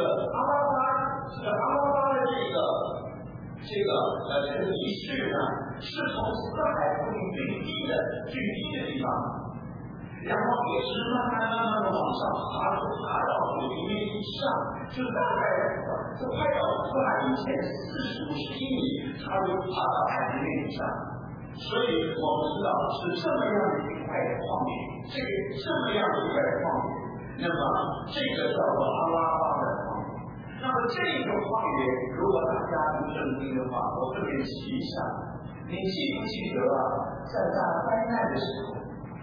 仪式呢，是从死海附近最低的地方，然后一直慢慢的往上爬到水平面以上，就大概就快到死海以前40-50英里，它就爬到海平面以上。所以我们知道是这么样的一块旷野，这么样的一块旷野，那么这个叫做阿拉巴的旷野。那么这个旷野，如果大家读圣经的话，我特别提一下，你记不记得在大灾难的时候，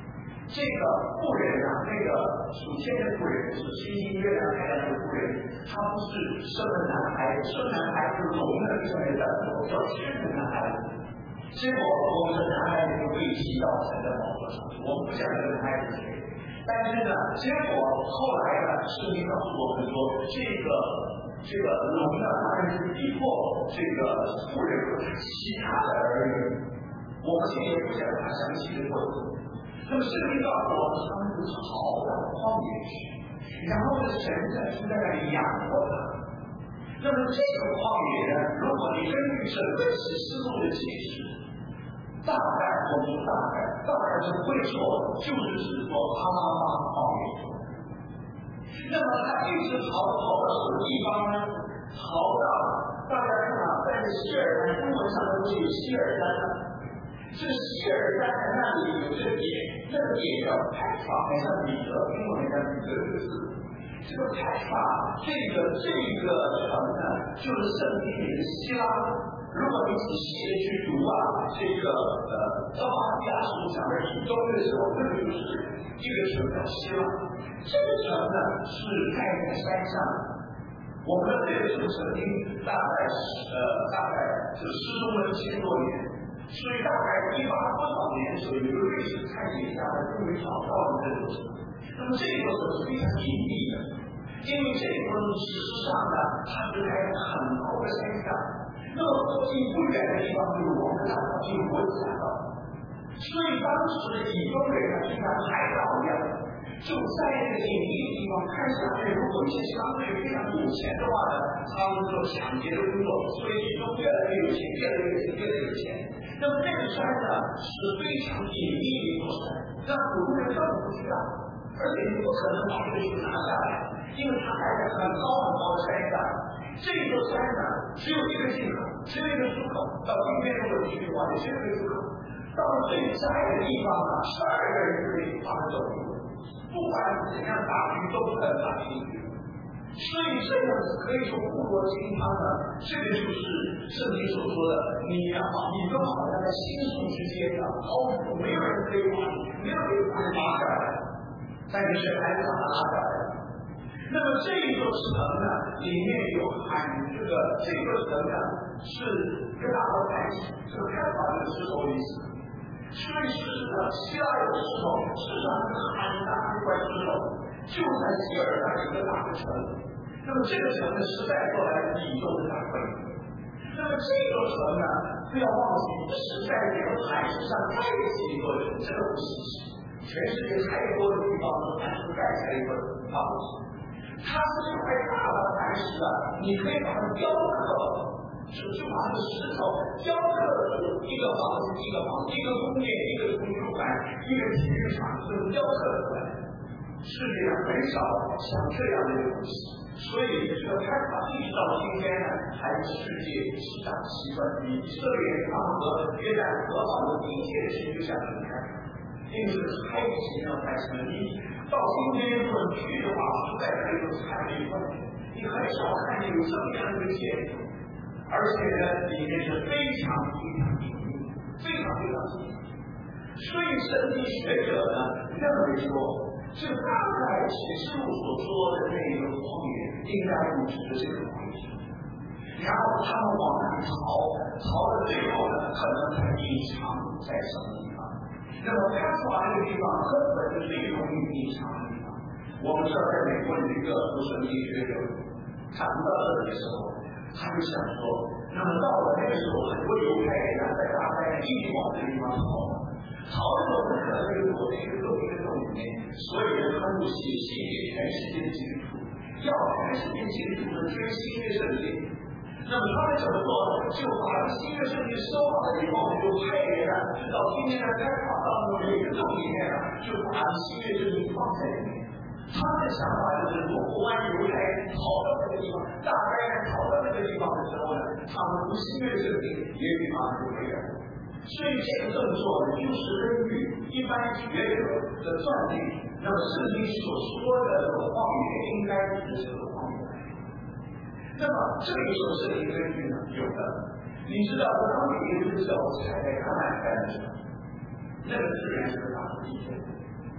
这个妇人啊，那个属天的妇人是星星月亮太阳的妇人，她不是生了男孩，生男孩是龙的这个的，叫天的男孩子。结果我们的男孩子就被提到神的宝座上，我们不讲这个男孩子是谁，但是呢，结果后来呢，圣经告诉我们说，这个龙呢，当然是逼迫这个妇人和其他的儿女。我们现在不讲他详细的过程。那么圣经告诉我们，他们就逃到荒野去，然后呢，神呢是在那里养活他。那么这个荒野呢，如果你根据整个启示录的解释，大概我们大概是会说，就是指说哈马荒野。那么他一直逃到什么地方呢？逃到大家看啊，在希尔丹中文上都是有希尔丹的。这希尔丹的那里有这个点，这个点叫泰法，好像彼得，英文叫彼得这个字。这个泰法，这个城呢，就是圣经里的希拉。如果你仔细的去读啊，这个撒玛利亚书讲的以东的时候，这个就是一个城叫希拉。这个城呢是盖在山上。我们这个城曾经大概是失踪了1000多年。所以大概180多少年左右，有历史探险家终于找到了这座城。那么这座城是非常隐秘的，因为这座城事实上呢，它是在很高的山上。那么附近不远的地方就是我们大道，就是国际大道。所以当时的以东人呢，就像海盗一样，就在这个隐秘的地方看下去。如果一些相对非常有钱的话呢，他们做抢劫的工作，所以以东越来越有钱，越来越有钱。那么这个山呢是非常隐秘的一座山，让普通人根本不知道，而且你不可能把这个树拿下来，因为它盖在很高很高的山上。这座山呢只有一个进口，只有一个出口，到今天如果去的话，也只有一个出口。到最窄的地方呢，12个人可以把它走路，不管怎样打鱼都不能打进去。所以这样子可以说富国金汤呢，这个就是圣经所说的，你就好像在星宿之间的高处，没有人可以把你，没有人可以拉下来，但是神还是把它拉下来。那么这一座城呢，里面有这个城呢是跟大家在一起，这个开发的石头意思。所以事实上，希腊有石头，事实上是很大一块石头。就在希尔丹一个大的城，那么这个城呢，实在后来是以东的大会。那么这个城呢，不要忘记，是在这个海市上盖起一座城，这个不稀奇。全世界太多的地方都还是盖起来一个房子，它是一块大的磐石啊，你可以把它雕刻，就把这个石头雕刻出一个房子，一个宫殿，一个图书馆，一个体育场，这么雕刻出来。世界上很少像这样的东西，所以这个开发一直到今天呢，还是世界7大奇观之一。以色列他们和约旦河旁的地铁的就像这个开发，因为这个太奇妙太神秘。到今天如果去的话，实在可以说太没问题。你很少看见有这么样一个建筑，而且呢，里面是非常隐秘，非常隐秘。所以圣经学者呢认为说，这大概启示录所说的那个荒野，应该不指的这个荒野。然后他们往哪里逃到最后呢，可能才隐藏在什么地方。那么开出来这个地方根本就是最容易隐藏的地方。我们这儿在美国有一个无神经学者，谈到这里的时候，他就想说，那么到了那个时候，很多犹太人在大概一直往这个地方逃的时候，不可能这个躲在一个洞里面，所有人他们写信给全世界的基督徒，要全世界基督徒的追新约圣经。那么他们怎么做呢？就把新约圣经收好了以后，就派人直到今天的开发当中每个洞里面就把新约圣经放在里面。他们的想法就是，如果国外犹太人逃到那个地方，大概逃到那个地方的时候呢，他们读新约圣经，也许马上就回来了。所以这个动作呢，就是根据一般学者的断定，那么圣经所说的这个旷野应该是这个旷野。那么这个时候圣经根据呢有的，你知道当你一个时候踩在橄榄山的时候，那个自然是个大的地震。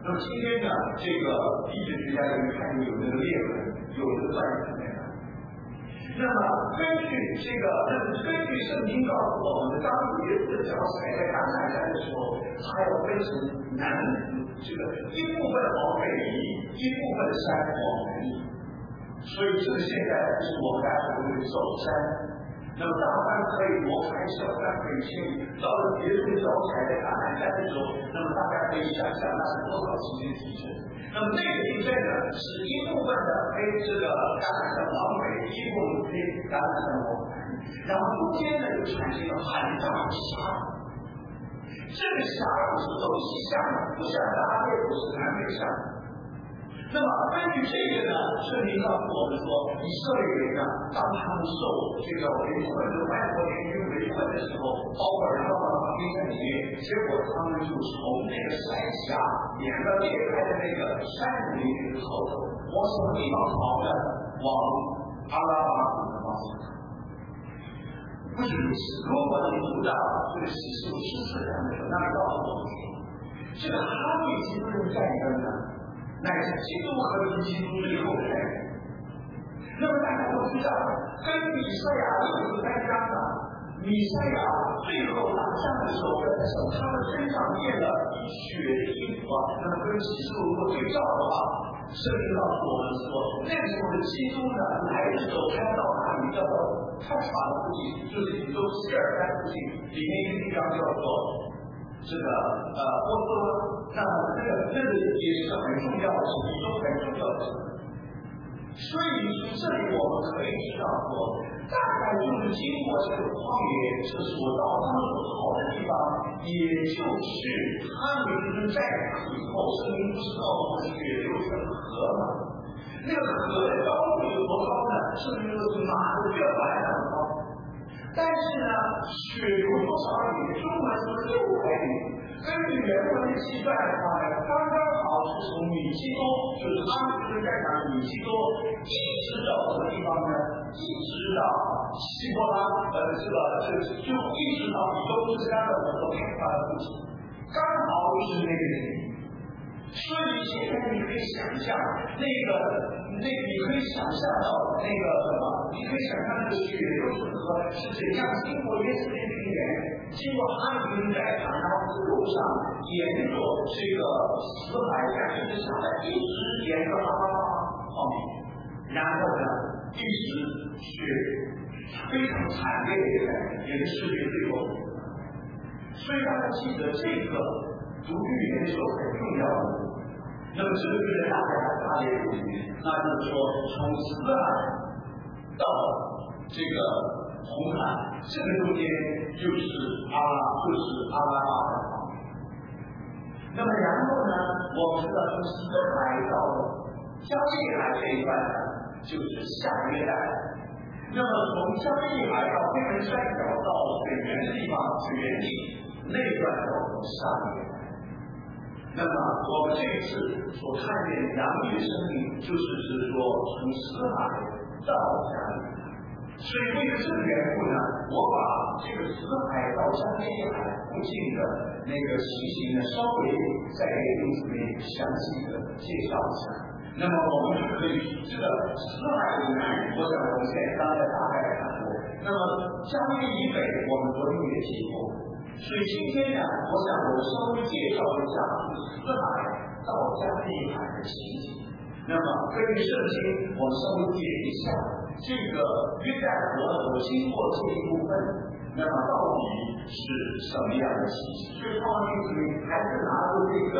那么今天呢，这个地质学家看见有那个裂痕，有这个钻石在那。那么根据圣经告诉我们，当耶稣的脚踩在橄榄山的时候，它要分成南这个一部分往北移，一部分的山往南移。所以这个现在是我们大家所谓的走山。那么大山可以挪开，小山可以迁移。到了耶稣脚踩在橄榄山的时候，那么大家可以想象那是多少级的地震。那么那个地震呢，是一部分的这个橄榄山往北，一部分橄榄山往南，然后中间呢就产生了很大的沙。这个沙是走西向的，不像大陆不是南北向的。那么根据这个呢，圣经告诉我们说，以色列人呢，当他们受这个围困的外国联军围困的时候，包括然后到巴比伦里面，结果他们就从那个山峡沿着裂开的那个山谷里面逃走，往什么地方逃呢？往阿拉巴谷的方向。不是如此，如果你读到这个启示录14章的时候，那么告诉我们说，这个哈密基督的战争呢，乃是基督和平基督最后的战争。那么大家都知道，根据以赛亚63章呢，以赛亚最后打仗的时候，他的身上变了血的衣服啊。那么跟启示录如果对照的话，圣经告诉我们说，那时候的基督呢来的时候，他要到哪里？叫做他传的附近，就是宇宙希尔山附近，里面一个地方叫做这个波斯湾。那么这个也是很重要的，是宇宙很重要的。所以从这里我们可以知道说，大概就是经过这个旷野，这所到他们所逃的地方，也就是他们跟战场以后，圣经不是告诉我们血流成河吗？那个河的高度有多高呢？圣经说是马的600那么高。但是呢，血流多少里？中文说600里。根据原文的计算的话呢，刚刚好是从米基多，就是他们跟战场米基多，一直到什么地方呢？一直到希伯拉，就一直到以东之山的我们开发的附近，刚好就是那个地方。所以现在你可以想象你可以想象到那个什么？你可以想象那个血流成河是怎样经过耶稣的平原，经过哈密林战场，然后一路上沿着这个死海下一直下来，一直沿着阿拉巴方面，然后呢，一直血非常惨烈的战争，也是世界最后的。所以大家记得这个读预言的时候很重要的。那么这个对大家大列入里面，那就是说从死海到这个红海，这个中间就是阿拉巴的方面。那么然后呢，我们知道从死海到加利海这一段呢，就是下约旦。那么从加利海到黑门山脚到水源的地方，水源地那段叫做下约旦。那么我们这一次所看见洋溢的生命，就是指说从死海到加利海。所以为了这个缘故呢，我把这个死海到加利海附近的那个情形呢，稍微再给弟兄姊妹详细的介绍一下。那么我们就可以这个死海以南，我想我们现在刚才大概看过。那么加利以北，我们昨天也提过。所以今天呢，我想我稍微介绍一下死海到加利海的情景。那么根据圣经，我们稍微解一下这个约旦河所经过这一部分，那么到底是什么样的情形？所以他们弟兄们还是拿着这个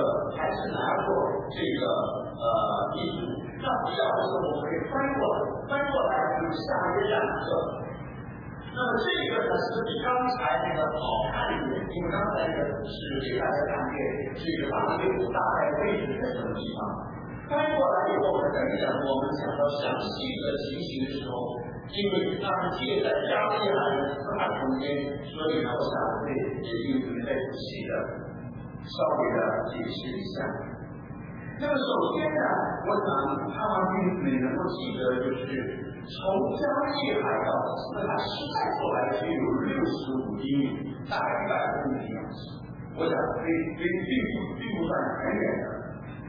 地图，那必要的时候我们可以翻过来就是下约旦河。那么这个呢是比刚才那个好看一点，因为刚才那个是给大家看见这个大概位置在什么地方。翻过来以后，等一等，我们讲到详细的情形的时候，因为它是介在加利海和死海中间，所以呢，我想会也因此再仔细的稍微的解释一下。那么首先呢，我想他们弟兄们能够记得，就是从加利海到死海实在过来只有65英里，大概100公里样子。我想并不算很远的。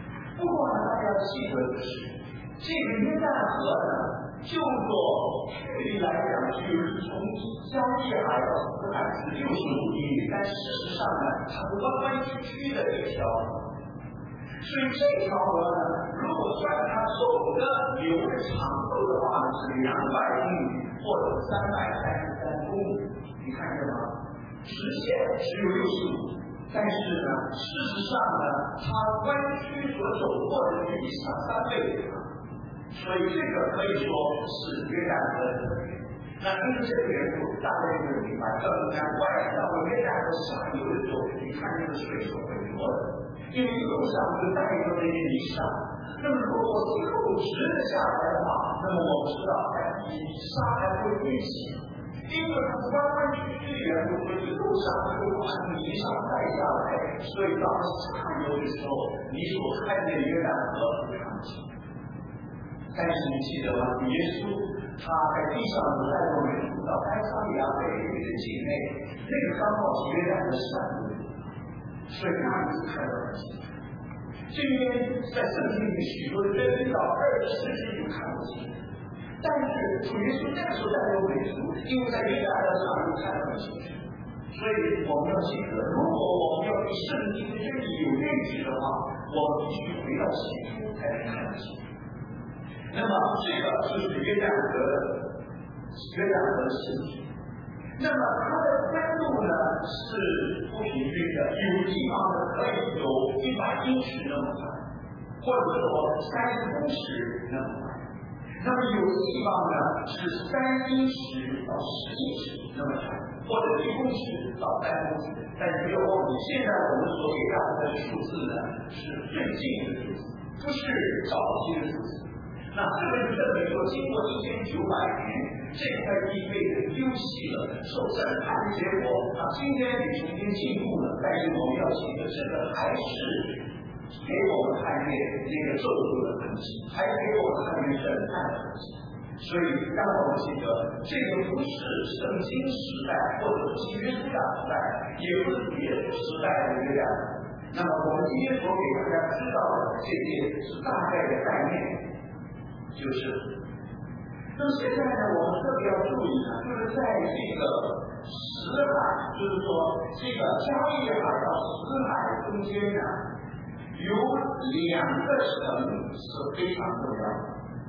不过呢，大家记得的是，这个约旦河呢，就做距离来讲，就是从加利海到死海是65英里，但事实上呢，它是弯弯曲曲的一条。所以这条河呢，如果算它总的流的长度的话呢，是200英里或者333公里。你看见吗？直线只有65。但是呢，事实上呢，它弯曲所走过的距离是3倍的，所以这个可以说是约旦河的特点。那因为这个缘故，大家就会明白，要应该弯到约旦河下游的时候，你看这个水所会多的，因为路上就带着那些泥沙。那么如果最后直的下来的话，那么我们知道，沙还会运行。因为它是弯弯曲曲的缘故，所以一路上就把泥沙带下来，所以到了下游的时候，你所看见约旦河是看不清。但是你记得吗？耶稣他在地上不带过人到该撒利亚北域的境内，那个刚好是约旦的山路，所以那一次看得很清楚。这因为在圣经里许多的真理到20世纪就看不清楚。但是主耶稣那个时候带有为主，因为在约旦河上面看得很清楚，所以我们要记得，如果我们要对圣经的真理有认识的话，我们必须回到起初才能看得清楚。那么这个就是约旦河的性质。那么它的宽度呢是不平均的，有地方呢可以有100英尺那么宽，或者说30公尺那么宽。那么有的地方呢是3英尺到10英尺那么长，或者1公尺到3公尺。但是不要忘记，现在我们所给大家的数字呢是最近的数字，不是早期的数字。那这个就证明说，经过1900年，这块地被人丢弃了，受审判的结果，今天也重新进步了。但是我们要记得，这个还是给我们看见那个咒诅的痕迹，还给我们看见审判的痕迹。所以让我们记得，这个不是圣经时代，或者是约书亚时代，也不是耶稣时代的约旦。那么我们今天所给大家知道的这些是大概的概念，就是。那么现在呢，我们特别要注意呢，就是在这个死海，就是说这个加利海到死海中间呢，有2个城是非常重要的。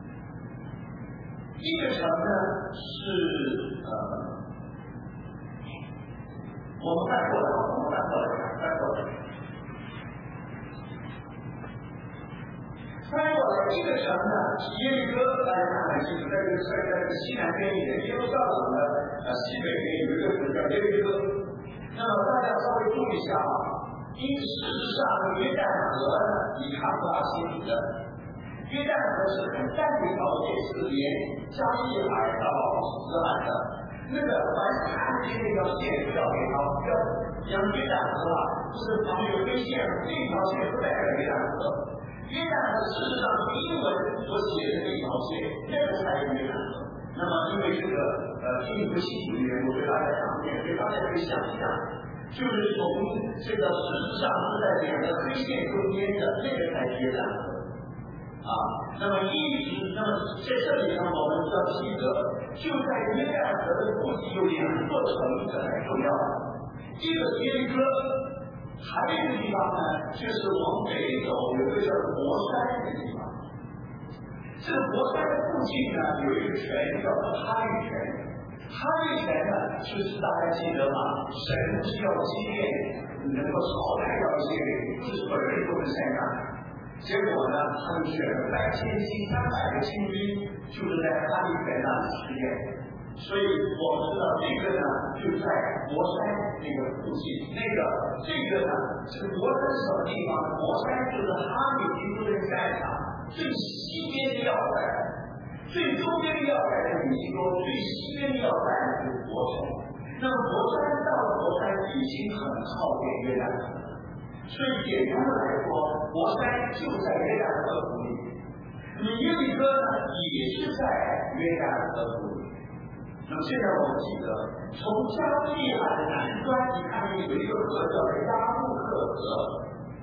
一个城呢是我们带过来，一个城呢是耶利哥，大家看很清楚，在这个西南边缘，耶路撒冷的西北边有一个城叫耶利哥。那么大家稍微注意一下啊，因为事实上约旦河呢，你看不大清楚的。约旦河是很淡的一条线，是连加利海到死海的。那个凡是看见那条线，不要给它不要像约旦河啊，不是旁边有根线，这条线不代表约旦河。约旦河事实上是英文所写的那条线，那个才是约旦河。那么因为这个听不清楚的缘故，给大家讲解，给大家可以想一想，就是从这个事实上是在2个黑线中间的那个才是约旦河啊。那么那么在这里呢，我们要记得，就在约旦河的附近有2座城是很重要的，一个是耶利哥。还有一个地方呢，就是往北走有一个叫博山的地方。这个博山的附近呢，有一个泉叫做哈利泉。哈利泉呢，就是大家记得吗？神是要积淀能够淘汰掉一些人，不是所有人都能参加。结果呢，他就选了3300个清兵，就是在哈利泉那里实验。所以我们知道这个呢，就在博山那个附近。这个呢，这个博山是什么地方？博山就是哈米基督的战场最西边的要塞，最东边的要塞是米基多，最西边的要塞是博山。那么博山到了博山已经很靠近约旦河了，所以简单的来说，博山就在约旦河谷里。那么耶利哥呢，也是在约旦河谷里。那么现在我们记得，从加利海的南端，你看见有一个河叫亚布克河。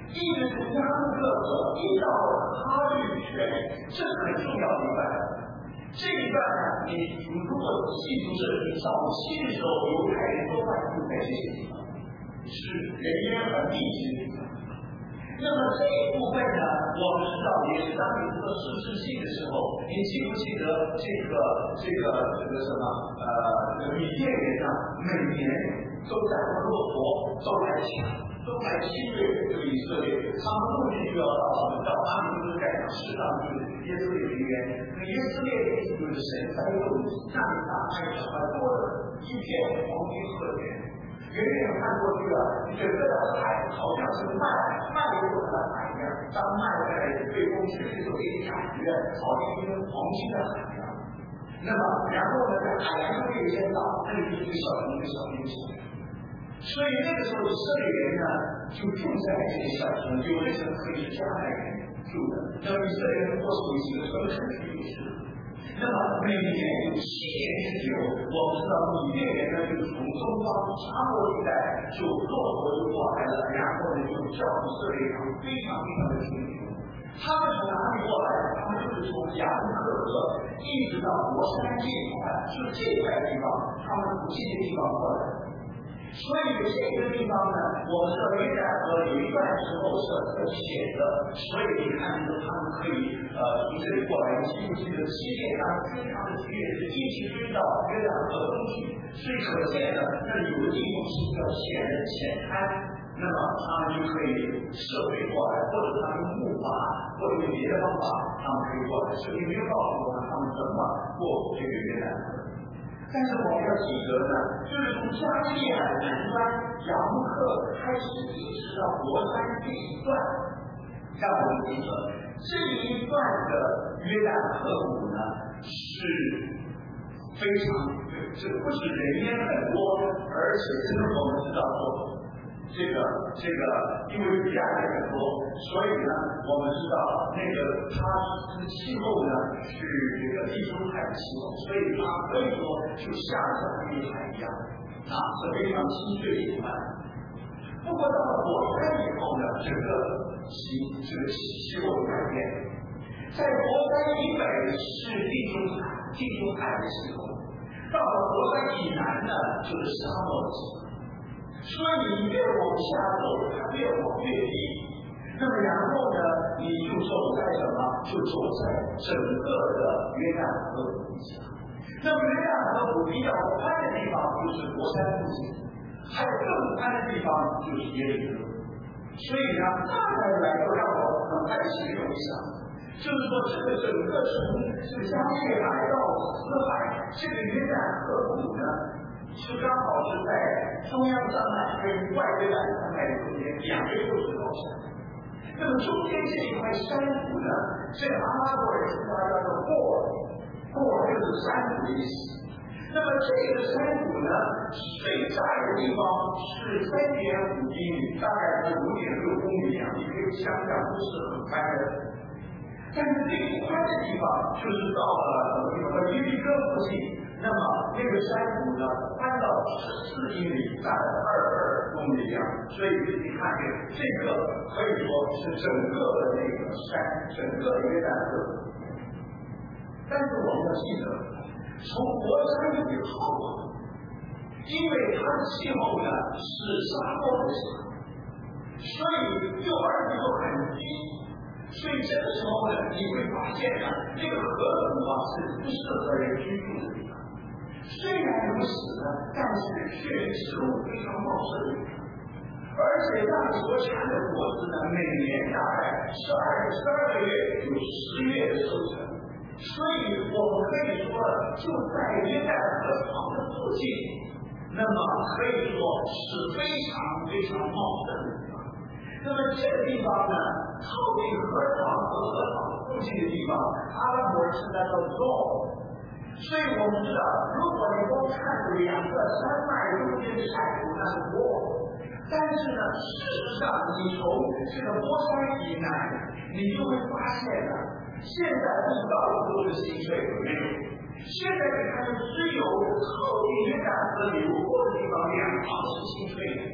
一直从加勒各河一到哈律泉，这是很重要的一段。这一段呢，你如果记住这里早期的时候，犹太人都在住在这些地方，是人烟很密集的地方。那么这一部分呢，我们知道也是当你做四世纪的时候，你记不记得这个什么米甸人呢？每年都在骆驼都来抢。都来侵略这个以色列，他们目的就要到阿明就是盖场，实际上就是耶稣列平原。那耶稣列的意思就是神在用那里打开什么多的一片黄金河源，远远看过去啊，整个的海好像是脉流的海一样，当脉在被风吹的时候，给你感觉好像一个黄金的海一样。那么，然后呢，在海洋中越先到，那里就是一个小城，一个小城。所以那个时候，以色列人呢就住在这些小城，有的城可以是迦南人住的，那么以色列人或属于几个城市就是。那么每年有7年之久，我们知道以色列人呢就从东方沙漠地带就骆驼就过来了，然后呢就叫以色列人非常的清楚。他们从哪里过来？他们就是从雅布克河一直到罗山这一块，就这块地方，他们从这些地方过来。所以这个地方呢，我们说约旦河有一段时候是很险的，所以你看说他们可以从这里过来，记不记得7列他们非常的剧烈，一直追到约旦河东去，所以可见的那有的地方是比较险的险滩，那么他们就可以设备过来，或者他们木筏，或者用别的方法，他们可以过来。所以没有告诉我们他们怎么过这个约旦河。但是我们要记得呢，就是从加利利海南端雅布克开始，一直到罗山这一段，让我们记得这一段的约旦河谷呢是非常，这不是人烟很多，而且真的我们知道说。这个，因为比亚人很多，所以呢，我们知道那个它的气候呢是这个地中海的气候，所以它可以说就像地中海一样，是非常清脆的一块。不过到了罗山以后呢，整个气候改变，在罗山以北是地中海的气候，到了罗山以南呢就是沙漠的气候。所以你越往下走，它越往越低。那么然后呢，你就走在什么？就走在整个的约旦河谷底下。那么约旦河谷比较宽的地方就是罗山附近，还有更宽的地方就是耶利哥。所以呢，大概来说，让我很快形容一下，就是说这个整个从这个加利利海到死海，这个约旦河谷呢。是刚好是在中央山脉跟外约旦山脉中间2个幼时高山。那么中间这一块山谷呢，这阿拉伯人说它叫做霍尔就是山谷的意思。那么这个山谷呢，最窄的地方是3.5英里，大概是5.6公里这样，你可以想想不是很宽的。但是最宽的地方就是到了耶利哥附近。那么那个山谷呢，宽到14英里，大概22公里这样。所以你看这个可以说是整个的那个山，整个约旦河。但是我们要记得，从罗山以后啊，因为它的气候呢是沙漠的气候，所以而且又很低。所以这个时候呢，你会发现呢，这个河谷啊是不适合人居住的地方。虽然如此呢，但是却植物非常茂盛，而且那里所产的果子呢，每年大概12个月有10月的收成。所以我们可以说，就在约旦河床的附近，那么可以说是非常非常茂盛的地方。那么这个地方呢，靠近河床和河床附近的地方，阿拉伯人称它叫做。所以我们知道，如果你光看2个山脉中间的山谷，那是波。但是呢，事实上你从这个波山以南，你就会发现呢，现在不到处都是溪水没有。现在你看，只有靠近约旦河流过的地方2旁是溪水。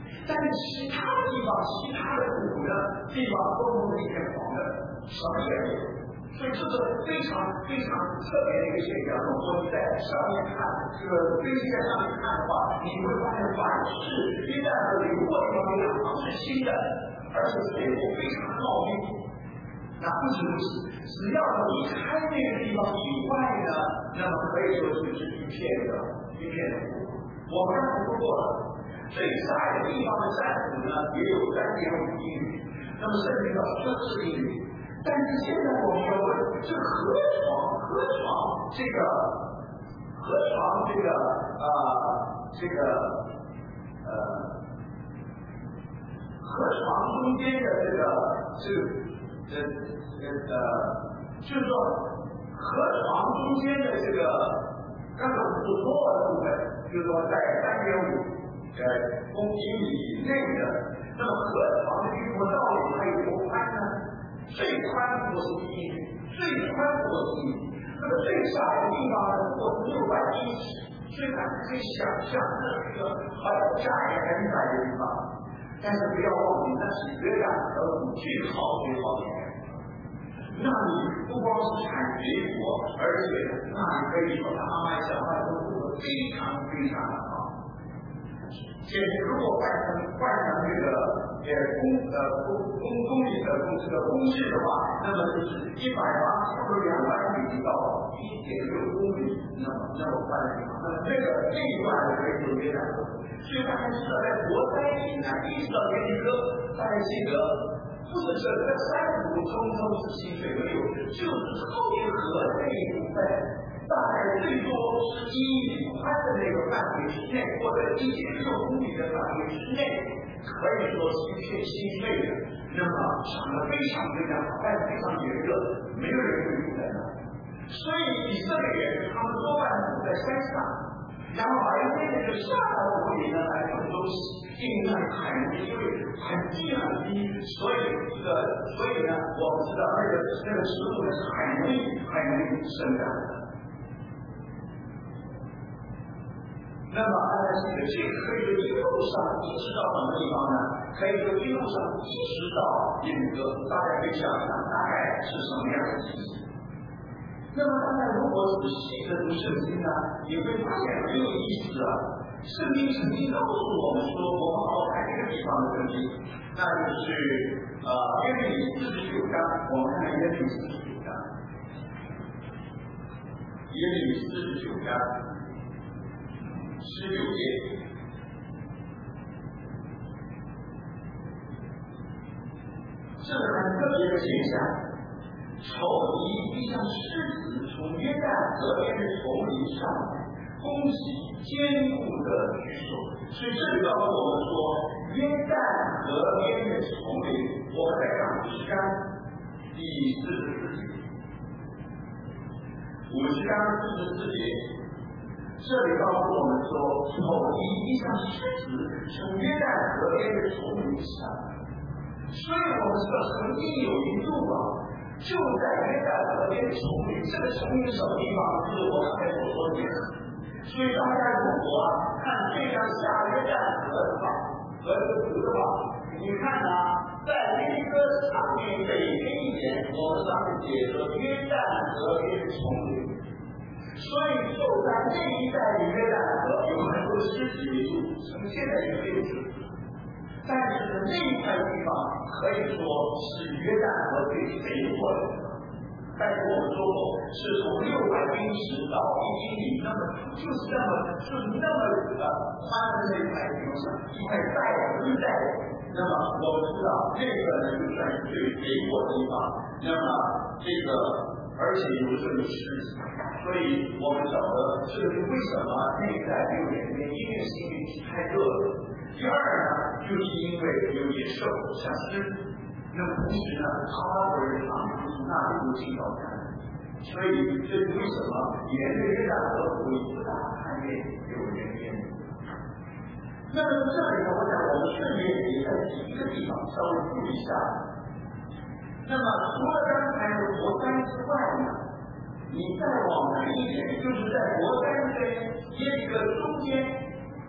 但是其他的地方，其他的土的地方都是一片黄的，什么也没有。所以这是非常非常特别的一个现象。如果你在上面看这个飞机在上面看的话，你会发现凡是一旦流过的地方两旁是新的，而且水果非常茂密。那不止如此，只要离开那个地方以外呢，那么可以说就是一片的湖。我们刚才说过了，最窄的地方的占土呢也有3.5英里，那么甚至到14英里。但是现在我们要问，这河床中间的就是说河床中间的这个刚才我们说多的部分，就是说在3.5公斤以内的，那么河床的运河道路它有多宽呢？最宽不过是1英里，最宽不过是1英里。那么最窄的地方呢，不过是600英尺。所以大家可以想象，这是一个很窄的地方。但是不要忘记，那是约旦河谷最好的。那里不光是产水果，而且那里可以说大麦、小麦都做得非常非常的好。如果换成这个公里的这个公式的话，那么就是180或者200米到1.6公里，那么换的地方，那么这一段可以做约旦河。所以大家知道，在国灾以南一直到耶利哥，大家记得，不是整个山谷通通是溪水的流，就是靠近河这一部分。大概最多是1英里宽的那个范围之内，或者1.6公里的范围之内，可以说是一片新翠的。那么长得非常非常好，但非常炎热，没有人会住在那。所以以色列人他们多半住在山上，然后白天呢就下到湖里呢来种东西，因为那里很因为很低很低，所以呢，我们知道那个植物呢是很容易生长的。那么按照这个可以说一路上一直到什么地方呢？可以说一路上一直到耶利哥，大家可以想想大概是什么样的情形。那么大家如果仔细的读圣经呢，你会发现很有意思啊。圣经曾经告诉我们说，我们好好看这个地方的圣经，那就是耶利米49章，我们看耶利米49章，耶利米49章。19节，这是很特别的现象。仇敌必像狮子从约旦河边的丛林上来，攻击坚固的居所。所以这里告诉我们说，约旦河边的丛林，我们在讲50章第44节，50章44节。这里告诉我们说，仇敌必像狮子从约旦河边的丛林上来。所以我们知道曾经有一度就在约旦河边的丛林，这个丛林什么地方？就是我刚才所说的这个。所以大家如果看这张下约旦河的话，和这个图的话，你看在耶利哥上面北边一点，我们上面写着约旦河边的丛林。所以就在这一带里约旦河有很多尸体为主，现在也没有尸体。但是那一块地方可以说是约旦河最肥沃的地方。但是我们说过，是从600英尺到1英里，那么就是那么宽的那一块地方上，一块带的绿带的。那么我们知道这个呢就算是最肥沃的地方。那么这个而且有这个狮子，所以我们晓得这是为什么那一带没有人间，因为是因为太热了。第二呢，就是因为有野兽像狮子。那么同时呢，阿拉伯人常常从那里进到这里，所以这是为什么沿着约旦河谷不大看见有人烟。那么这里呢，我想我们顺便也在几个地方稍微注意一下。那么除了刚才的国山之外呢，你再往南一点，就是在国山跟耶利哥中间，那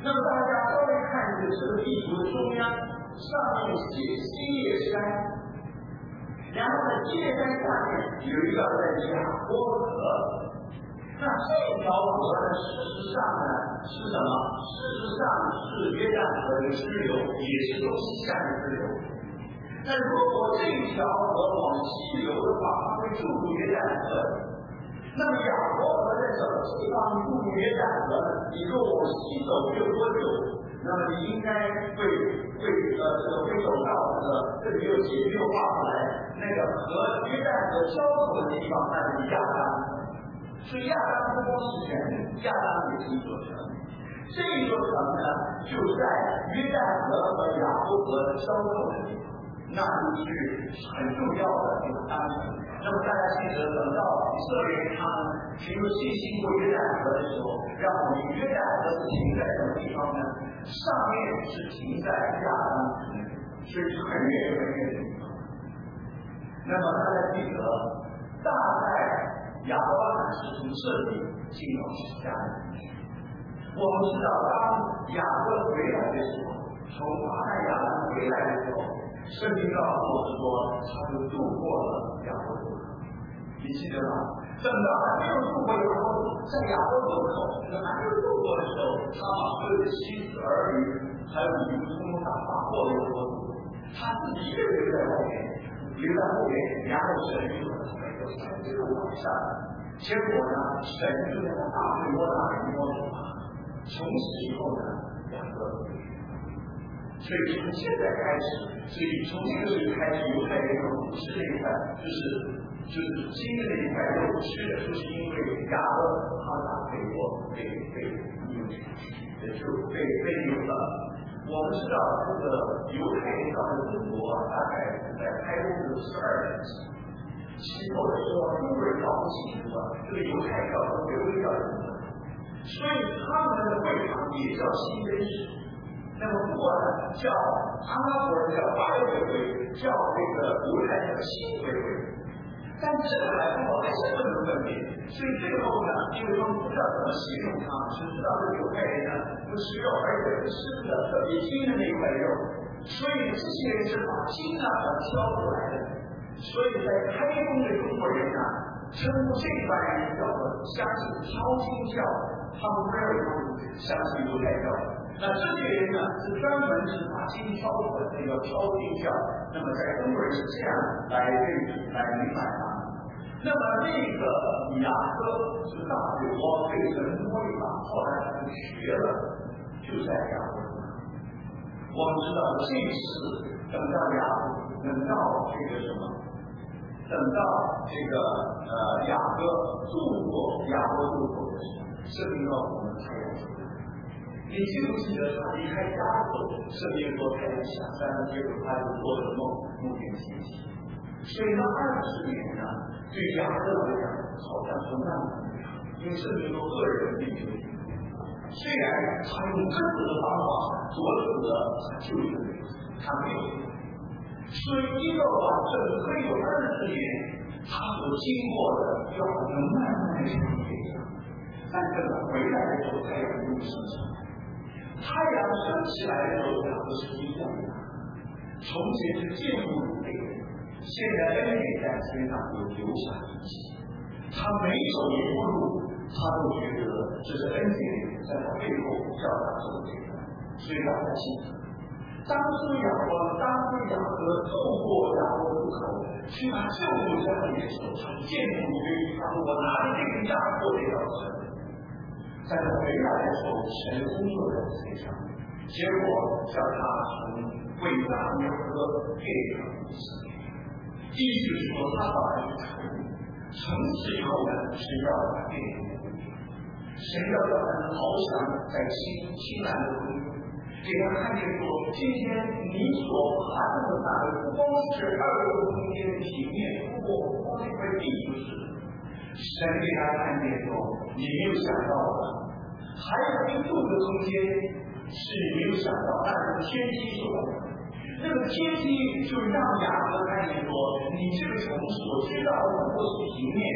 那么大家稍微看一下这个地图的中央，上面写西叶山，然后呢，西叶山下面有一个叫雅波河。那这条河呢，事实上呢是什么？事实上是约旦河的支流，也是东西向的支流。那如果这条河往西流的话，它会注入约旦河。那么雅波河在什么地方注入约旦河呢？你说我西走越多久，那么你应该会走到这里有节律画出来，那个和约旦河交口的地方，那是亚当。所以亚当不光是人，亚当也是一座城。这座城呢，就在约旦河和雅波河交口的地方，那就是很重要的这个当城。那么大家记得，等到以色列他们凭着信心过约旦河的时候，让我们约旦河是停在什么地方呢？上面是停在亚当城，所以是很远很远的地方。那么大家记得，大概亚伯拉罕是从这里进到迦南地区。我们知道，当雅各回来的时候，从巴旦亚兰回来的时候，圣经告诉我们说，他就渡过了雅各渡口。你记得吗？等到还没有渡过以后，在雅各渡口还没有渡过的时候，他把所有的妻子儿女还有女仆通通打发过了以后，他自己一个人留在外面，留在后面，然后神就和他们有3天晚上。结果呢，神就在他大腿窝那里摸着他。从此以后呢，两个。所以从现在开始，所以从这个时候开始，犹太人有不吃那一块，就是新的那一块肉吃的，就是因为雅各他大腿窝被扭了。我们知道这个犹太人到了中国大概在开工的12年前，其后的时候中国人搞不清楚这个犹太教和犹太教的分，所以他们的会堂也叫新真寺。那么不管叫阿拉伯人叫白回归，叫这个犹太叫新回归，但这个还是不能分别。所以最后呢，因为他们不知道怎么形容他们，只知道这犹太人呢不吃肉，而且是吃的特别精的那一块肉，所以这些人是把精把它挑出来的。所以在开封的中国人呢，称呼这一班人叫做相信挑经教，他们没有相信犹太教。那这些人呢，是专门是把经挑出来的，叫挑经教。那么在中国人是这样来明白它。那么那个雅各是大嘴窝被人摸一把，后来他就学了，就在雅各。我们知道这次等到这个什么，等到这个雅各渡过雅各渡口的时候，圣经告诉我们太阳出来。你记不记得他离开家的时候，圣经说太阳下山，结果他就做了梦见星星。所以那20年呢，对雅各来讲好像是那么重要，因为圣经说恶人必须平安。虽然他用各种的方法左手的他就是他没有，所以一个完整可以有20年，他所经过的要好像慢慢的长一样，但是回来的时候太阳又升起来，太阳升起来的时候两个是不一样的。从前是见不如的人，现在恩典在身上有留下印记，他每走一步路，他都觉得这是恩典在他背后叫他走这个，所以大家记得，当初雅各透过雅各渡口去把救赎家里的时候，他见不如的地方，我拿着这个压迫这条绳，在他回来的时候，神工作在身上，结果叫他从伟大的雅各变成以色列。意思是说，他把一个从此以后呢，神要把变成神要让他翱翔在青蓝的空中，给他看见说，今天你所爬的那个不光是2个空间的平面，不光是块地就是。神给他看见说，你没有想到的，还有一度的空间是你没有想到，那是天梯所在的。这个天梯就让雅各看见说，你这个城所知道的过去平面，在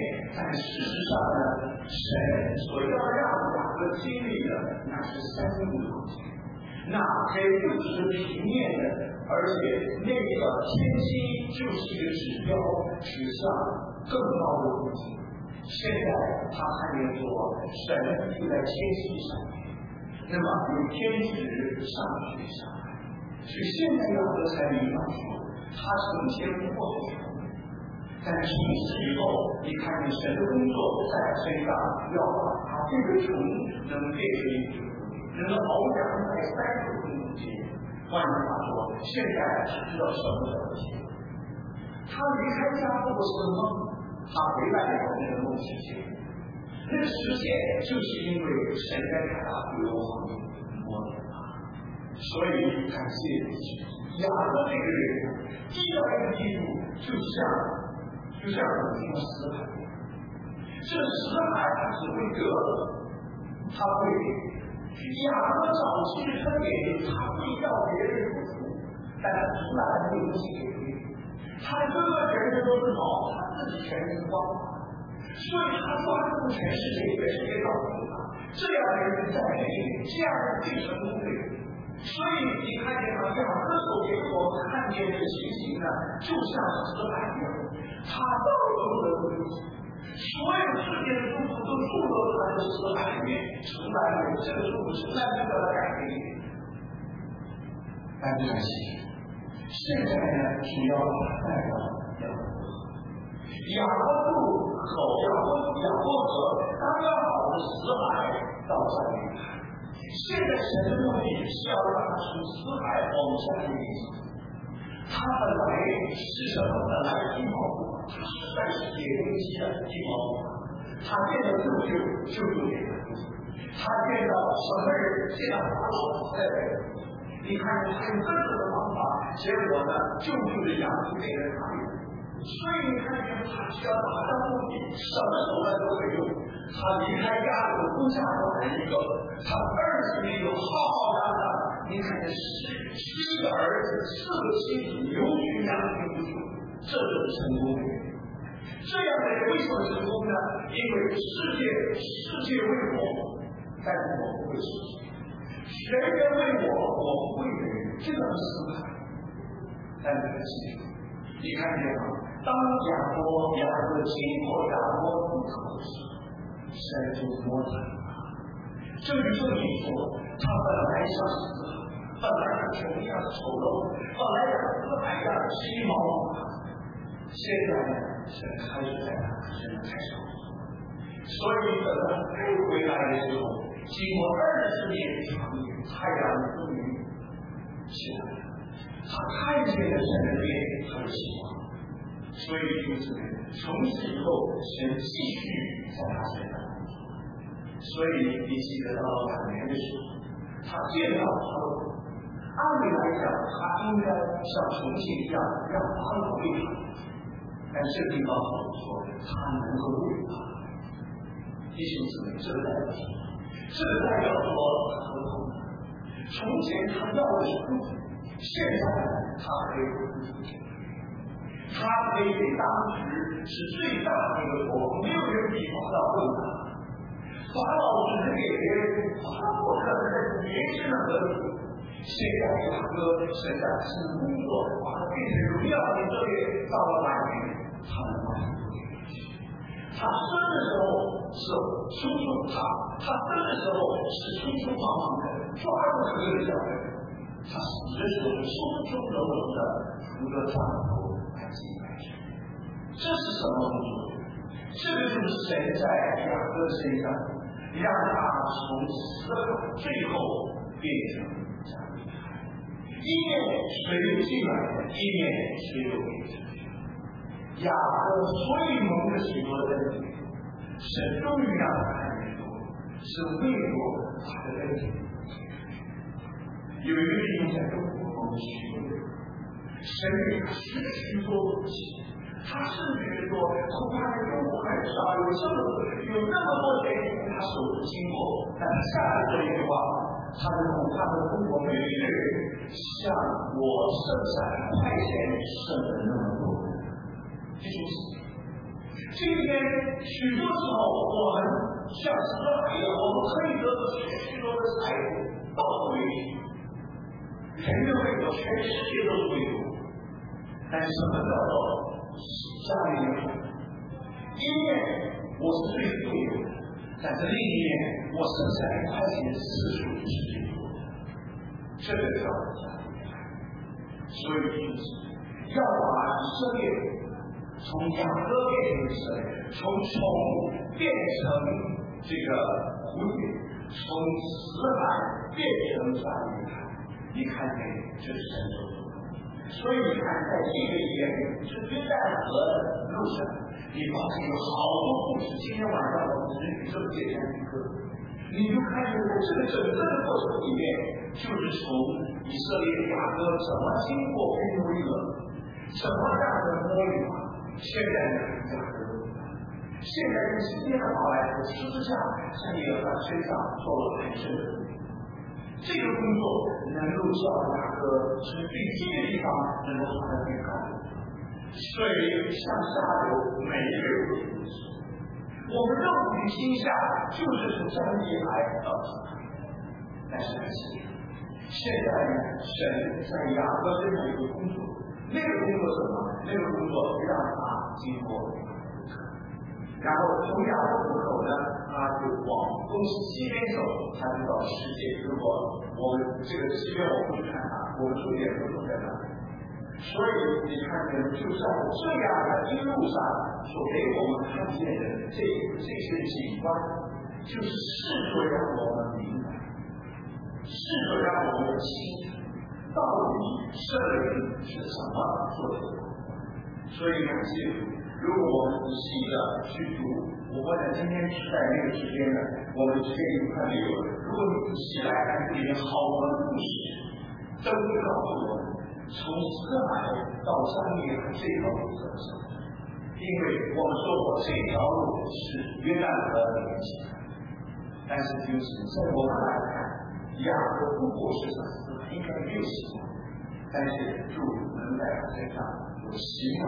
事实上呢，神所要让雅各经历的那是三个路径，那也不只是平面的，而且那个天期就是一个指标，指向更高的路径。现在他还没有说神就在天期上面，那么有天职上去下来，所以现在雅各才明白说，他从前不过很穷，但是从此以后，你看见神的工作在他身上，要把他这个穷能变成一个能够翱翔在三个空中间。换句话说，现在他知道什么叫钱。他离开家做过什么？他回来以后那个梦实现，那个实现就是因为神在他流亡摸着他，所以感谢雅各这个人，第二个地步就像我们说死海，这死海他只会得，他会雅各早期他给他会要别人不服，但他从来没有东西给别人。他的哥哥全身都是毛，他自己全身光，所以他抓住全世界也是给搞定他。这样的人在这样是最成功的人。所以你看见了雅各所给我们看见的情形呢，就像死海一样，他到处的东西，所有世界的祝福都注入他的死海里面，从来没有这个祝福从来没有得到改变。但不可惜。现在呢，主要代表雅各渡口，雅各河刚刚好的死海到这里。现在神的目的是要让他从死海往下运行。他本来是什么？本来是金毛虎，他实在是野危机的金毛虎。他见到舅舅，舅舅给他救；他见到什么人，见到法老在这里。你看，他用各种的方法，结果呢，救助的养猪给了他们。所以你看见他只要达到目的，什么手段都可以用。他离开家有不下多人一个，他20年有浩浩荡荡，你看见7个儿子，4个妻子，牛群羊群不穷，这就是成功的人。这样的人为什么成功呢？因为世界为我，但是我不会世界。人人为我，我不为人，这样思考。但是你看见吗？当雅各经过雅各渡口的时候，神就摸他了。这里证明说，他本来像死海，本来像穷一样的丑陋，本来像死海一样的鸡毛虎啊。现在呢，神开始在他身上开手，所以等他再回来的时候。经过20年的长夜，太阳终于起来了。他看见了神的面，他的希望。所以就是从此以后，神继续在他身上。所以你记得到晚年的时候，他见到他的，按理来讲，他应该像重庆一样让他老喂他，但这个地方说他能够喂他。弟兄姊妹，这个代表什么？这个代表说他和同从前他要的是祝福，现在他可以祝福，他可以给当时是最大的一个国，没有人比法老更大。法老只是给别人，法老不可能在年轻的得主。现在雅各神在是工作，把他变成荣耀的以色列，到了晚年，他能满足。他生的时候是匆匆他生的时候是匆匆忙忙的抓住这个小人，他死的时候是松松柔柔的扶着杖头来敬拜神。这是什么工作？这个就是神在雅各身上让他从死海最后变成这样的海，一面水流进来，一面水流变成雅各所以蒙着许多的恩典，神终于让他看见说，是为我他的恩典。有一个弟兄在中国蒙许多的，神给他许多东西，他甚至说，恐怕在中国很少有那么多钱从他手中经过，但他下来这一句话，他的恐怕在中国没有一个人像我剩下派遣剩的那么多。这就是今天许多时候，我们像死海一样，我们可以得到许多的财富，到处为主，人的为主，全世界都是为主。但是什么叫做下面有？一面我是最富有的，但是另一面我剩下2块钱的次数是最多的，这个叫家庭。所以要把以色列从雅各变成以色列，从宠物变成这个蝴蝶，从死海变成山海，你看见这是神所做的。所以你看，在这个里面是约旦河的路上，你发现有好多故事。今天晚上我们是宇宙界讲一课，你就看见在这个整个的过程里面，就是从以色列雅各怎么经过非威勒，怎么让人摸鱼啊，现在的雅各，现在用今天的话来说，十字架在耶和华身上做了很深的。这个工作能够叫雅各从最低的地方能够爬得最高，水向下流，没有停止。我们肉体心下就是从山地来到上海，但是现在呢，神在雅各身上有个工作，那个工作什么？那个工作让他经过然后从雅各渡口呢，他就往东西边走，他就到世界。如果我们这个西边我不去看它，我们重点不在那里。所以你看见，就在这样的一路上所给我们看见的这些景观，就是试着让我们明白，试着让我们清楚到底圣灵是怎么做的。所以感谢主。如果我们仔细的去读，我或者今天是在那个时间的，我们之间有看没有？如果你仔细来看，这里面好多故事都会告诉我们，从死海到山里这条路怎么走。因为我们说过这条路是约旦河连起来，但是就是在我们来看，雅各不过是在死海应该没有希望，但是主能在他身上有希望。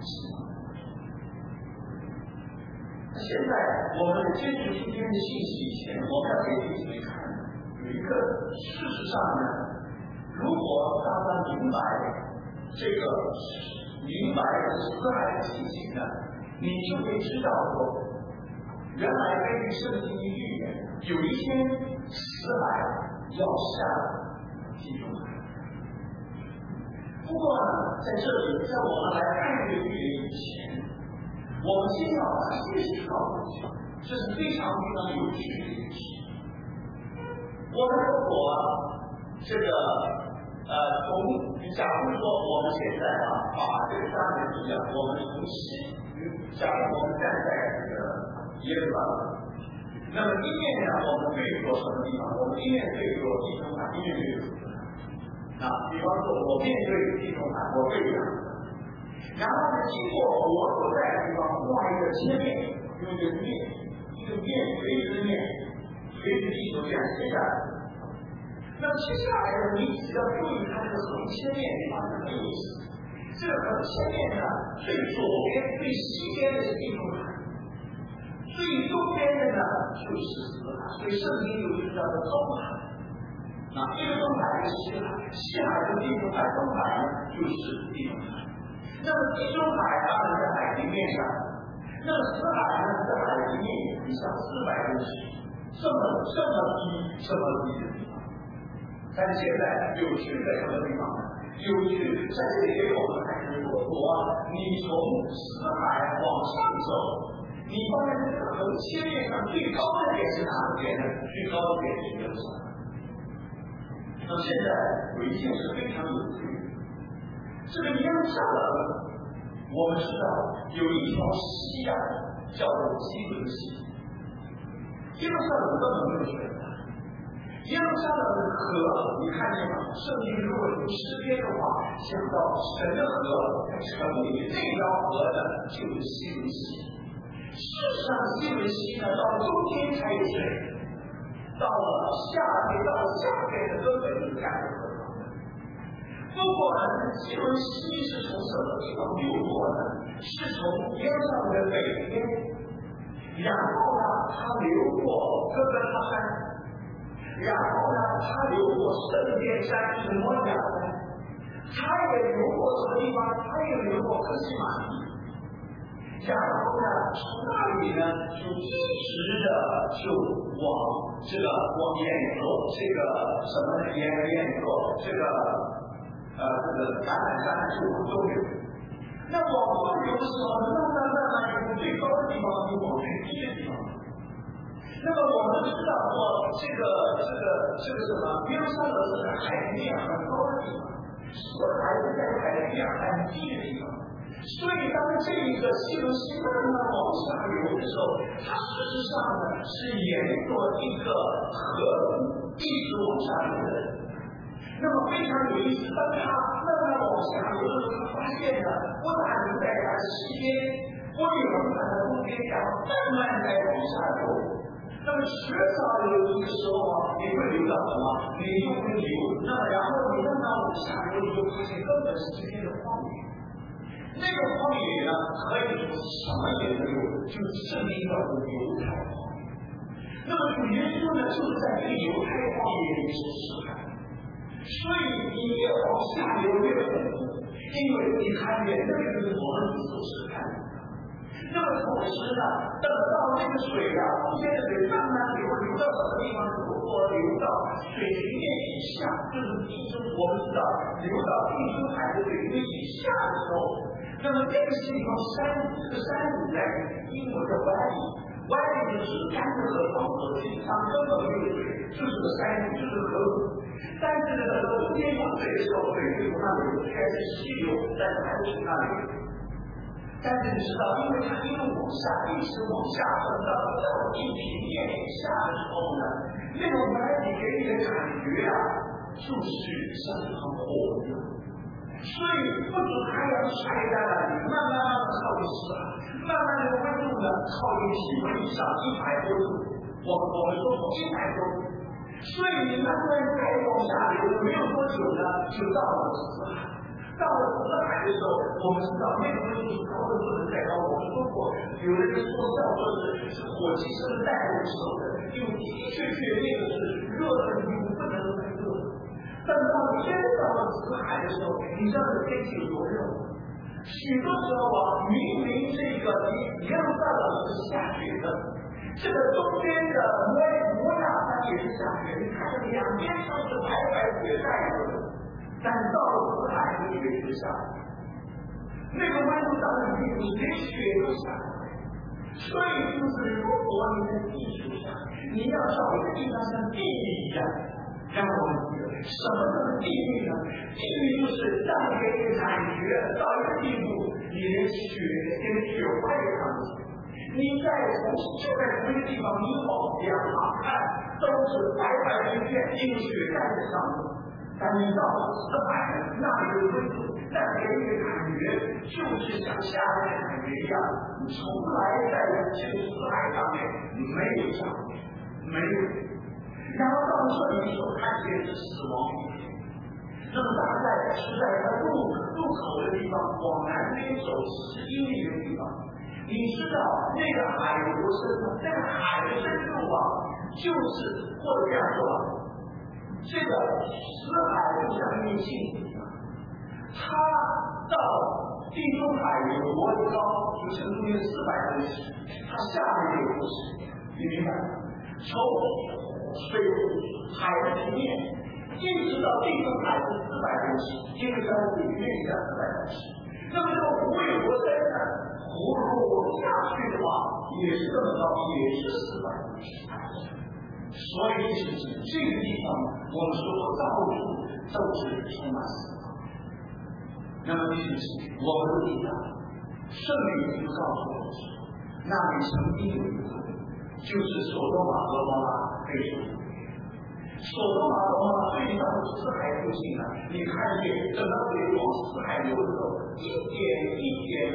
现在我们接触今天的信息以前，我们要给弟兄们看有一个事实上呢，如果大家明白这个死海的情形呢，你就会知道说，原来根据圣经的预言，有一天死海要下地中海。不过呢，在这里，在我们来看这个预言以前，我们先要把事实告诉你，这是非常非常有趣的一件事。我们如果这个假如说我们现在把这个3年一样，我们从假如我们站在这个耶路撒冷，那么一面呢，我们对着什么地方？我们一面对着地中海，一面对着比方说，我面对地中海，我对着。然后呢，经过我所在的地方画一个切面，用一个面垂直面，垂直地球这样切下来。那么切下来呢，你只要注意它这个横切面地方是很有意思。这个横切面呢，最左边、最西边的是地中海，最东边的呢就是死海，所以圣经有一个叫做东海。一个东海是西海，西海跟地中海，东海呢就是地中海。那么地中海当然在海平面上，那么死海呢在海平面以上400公尺，这么低的地方。但是现在有趣在什么地方呢？有趣在这里给我们看清楚，你从死海往上走，你发现这个横切面上最高的点是哪个点呢？最高的点是耶路撒冷。那么现在有一件事非常有趣，这个耶路撒冷，我们知道有一条溪叫做基伦溪。耶路撒冷根本没有水，耶路撒冷的河，你看见吗？圣经如果从诗篇的话讲到神的河在城里，这条河呢就是基伦溪。事实上，基伦溪呢到冬天才有水。到了夏天的根本就是干的河床。不过呢，基伦溪是从什么地方流过的？ 是从耶路撒冷的北边，然后呢，它流过哥哥他山，然后呢，它流过圣殿山是摩亚山，它也流过什么地方？它也流过科西玛地。然后呢，从那里呢，就一直的就往这个沿着这个什么呢？沿着这个橄榄山就往东流。那往东流的时候，慢慢从最高的地方就往最低的地方。那么我们知道说这个什么？耶路撒冷是在海面很高的地方，所以还是在海面很低的地方。所以当这个西流西慢慢往下流的时候，它事实上呢是沿着一个河谷一直往下流的。那么非常有意思，当它慢慢往下流的时候，他发现呢，不但流在它的西边，不仅流在它的东边，然后慢慢在往下流。那么迟早有一个时候啊，你会流到什么？你就会流。那么然后你慢慢往下流，你就发现根本是这片的荒野。那个荒野呢，可以说什么也没有，就是圣经叫做犹太荒野。那么主耶稣呢，就是在这个犹太荒野里所示范。所以你越往下流越恐怖，因为你看见那个就是我们所示范的。那么同时呢，等到那个水啊，中间的水慢慢流到什么地方？如果流到水平面以下，就是地中，我们知道流到地中海的水平面以下的时候，那么这个是一条山谷，这个山谷在英文的Valley就是干的河道和平常根本没有水，就是个山谷，就是河谷。但是呢，中间有水的时候，水就从那里开始溪流，但是还是从那里。但是你知道，因为它一路往下，一直往下，等到地平面以下的时候呢，那种Valley给你的感觉啊，就是像一团火一样。所以不止太阳晒在那里，慢慢的靠近死了，慢慢的温度呢靠近体温以上100多度，我们说从100多度，所以你慢慢再往下流，没有多久呢，就到了死海。到了死海的时候，我们知道那个温度高的不能再高。我们说过，有的人说叫做是火鸡生带入手的，因为的确那个是热的你不能再热。等到天到了死海的时候，你知道这天气有多热吗？许多时候啊，明明这个耶路撒冷是下雪的，这个中间的摩亚山也是下雪，你看这两边都是白白雪带着的，但是到了死海的雪是下来，那个温度到了地步，连雪都下来。所以就是如果你在地球上，你要找一个地方像地狱一样。让我们记得什么叫地狱呢？地狱就是让给你感觉到一个地步，你连血块也看不见。你就在同一个地方，你往两旁看都是白白一片，因为雪盖在上面。但你到了死海，那里的温度，那给你的感觉就是像下面的感觉一样，你从来在这个死海上面没有下面，没有。然后到这里所看见是死亡一片，那么大概是在它入口的地方往南边走10英里的地方，你知道那个海有多深吗？那个海的深度啊，就是或者这样说吧，这个死海就像一面镜子一样，它到地中海有多高，就成中间400公尺，它下面有50，你明白吗？从水海的平面一直到地中海是400公尺，因为它是里面一下400公尺。那么这个湖有多深呢？湖如果下去的话，也是这么高，也是400公尺。所以就是这个地方，我们说到处都是充满死亡。那么就是我们的地方，圣灵就告诉我们说，那里曾经有一个。就是所多玛和摩拉被处决，所多玛和摩拉最到死海附近呢，你看见整个水往死海流的时候，一点一点的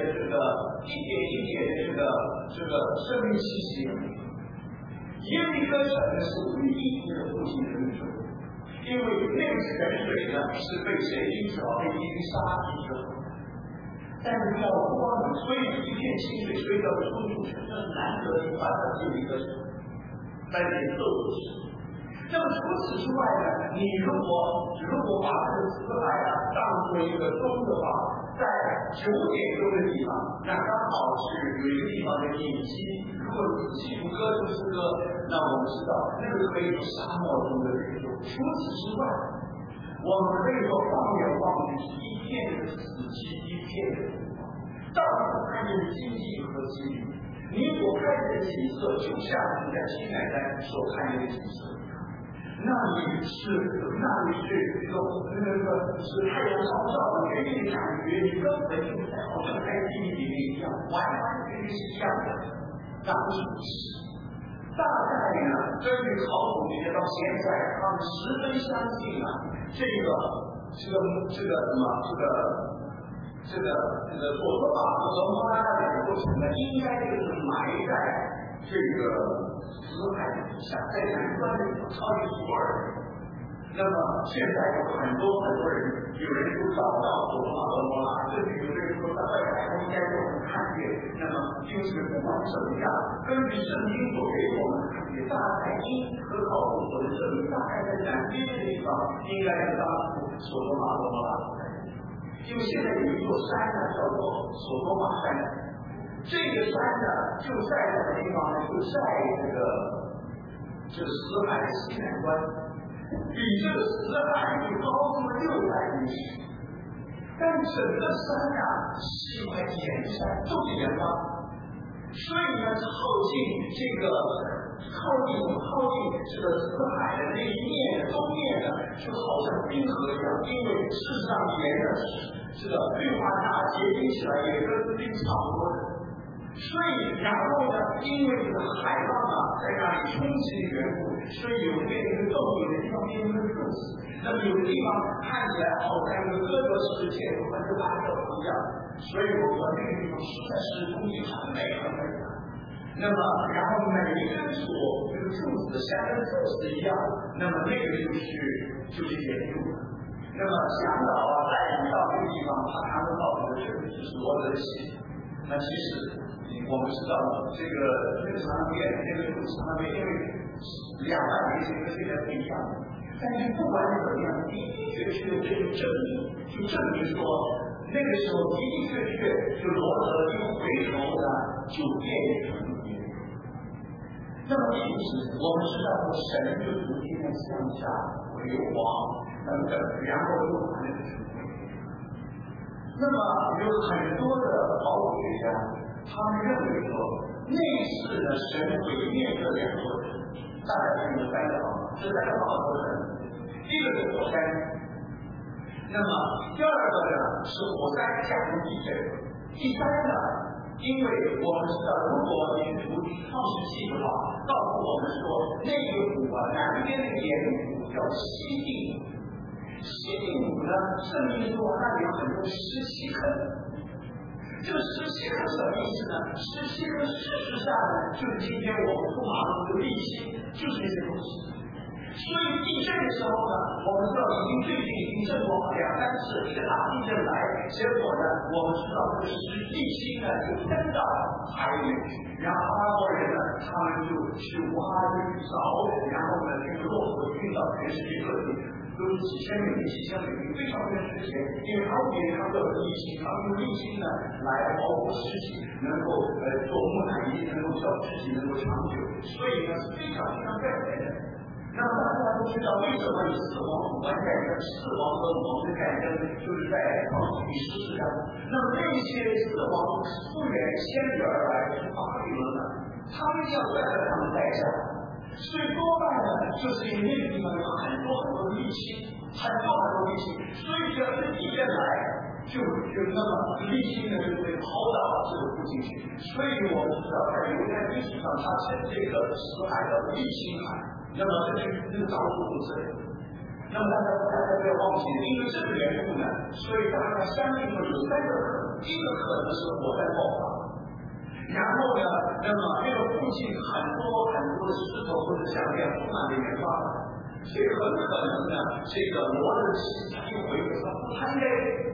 这个生命气息。耶利哥城是唯一一个附近的民族，因为那个泉水呢是被谁引走？被伊丽莎引走。 但是要光明，所以一片清水，所以叫出入城，这是难得的把它进一个在这里斗士。那么除此之外呢，你如果把这个死海当做一个钟的话，在9点钟的地方，那刚好是有一个地方的点击。如果仔细读歌读诗歌，那我们知道那个可以说沙漠中的宇宙。除此之外，我们可以说放眼望去是一片的死寂，一片的地方，到处看见荆棘和棘藜。你所看见的景色，就像你在青海山所看见的景色。那里是太阳照的，给你的感觉，你根本就好像在地里一样，完全是一样的。那不是不是？大概呢，根据考古学到现在，他们十分相信啊，这个所罗巴和摩拉的两个城呢，应该就是埋在这个死海底下，在南端的超级索尔。那么现在有很多人，有人就找到索罗巴和摩拉，甚至有人说在外海应该有人看见。那么就是不管怎么样，根据圣经所给我们看见，大概因和考古所的证明，大概在南边的地方应该是当初索罗巴和摩拉。因为现在有一座山呢，叫做索罗玛山。这个山呢，就在什么地方呢？就在这个死海的西南端，比这个死海就高出了600公尺。但整个山呢是一块盐山，都是盐巴。所以呢，靠近这个死海的那一面东面呢，就好像冰河一样，因为事实上盐的这个氯化钠结晶起来也跟冰差不多的。所以，然后呢，因为这个海浪啊在那里冲击的缘故，所以有的变成一个洞，有的地方变成一个柱子。那么有的地方看起来好像一个哥德式的建筑，跟这大教堂一样。所以我说那个地方实在是风景很美很美的。那么，然后每一根所这个柱子像跟柱子一样，那么那个就是研究的。那么向导啊带你到这个地方，他看得到这个是罗德的系。那其实我们知道这个长廊边那个长廊边，因为2万年前跟现在不一样，但是不管怎么样，的确有这种证明，就证明说那个时候的确就罗德一回头呢就变成了。那么其实我们知道神就逐渐的向下流亡等等，然后又把那个成为。那么有很多的考古学家，他们认为说，那次的神毁灭这2座城，大概是有3个方法，这3个方法都是第一个是火山，那么第二个呢是火山下入地震，第三呢，因为我们知道，如果你读创世纪的话，告诉我们说，那个谷啊，南边的盐谷叫西定。西定谷呢，圣经说那里有很多石溪坑。这个石溪坑什么意思呢？石溪坑事实上呢，就是今天我们出马路的沥青，就是这些东西。所以地震的时候呢，我们知道最近已经震过2、3次，一个大地震来，结果呢，我们知道这个沥青呢就喷到海里面去，然后阿拉伯人呢，他们就去挖去找，然后呢，这个骆驼运到全世界各地。都是几千美金、非常值钱，因为他们他们有沥青，他们用沥青呢来保护尸体，能够做木乃伊，能够叫尸体能够长久，所以呢是非常赚钱的。那么大家都知道，为什么以4王5王战争、4王和5王的战争就是在第14章？那么那些4王复原迁徙而来是巴比伦的，他们要带着他们带下来。所以多半呢，就是因为那个地方有很多沥青，很多沥青，所以只要是地震来，就那么沥青呢就会抛到这个附近去。所以我们知道，在犹太历史上，它称这个死海叫沥青海，那么这就是造出这里。那么大家不要忘记，因为这个缘故呢，所以大家相信说有3个可能，第一个可能是火山爆发。然后呢，那么那个附近很多的石头或者项链充满了盐巴，所以很可能呢，这个罗德气他一回头，他应该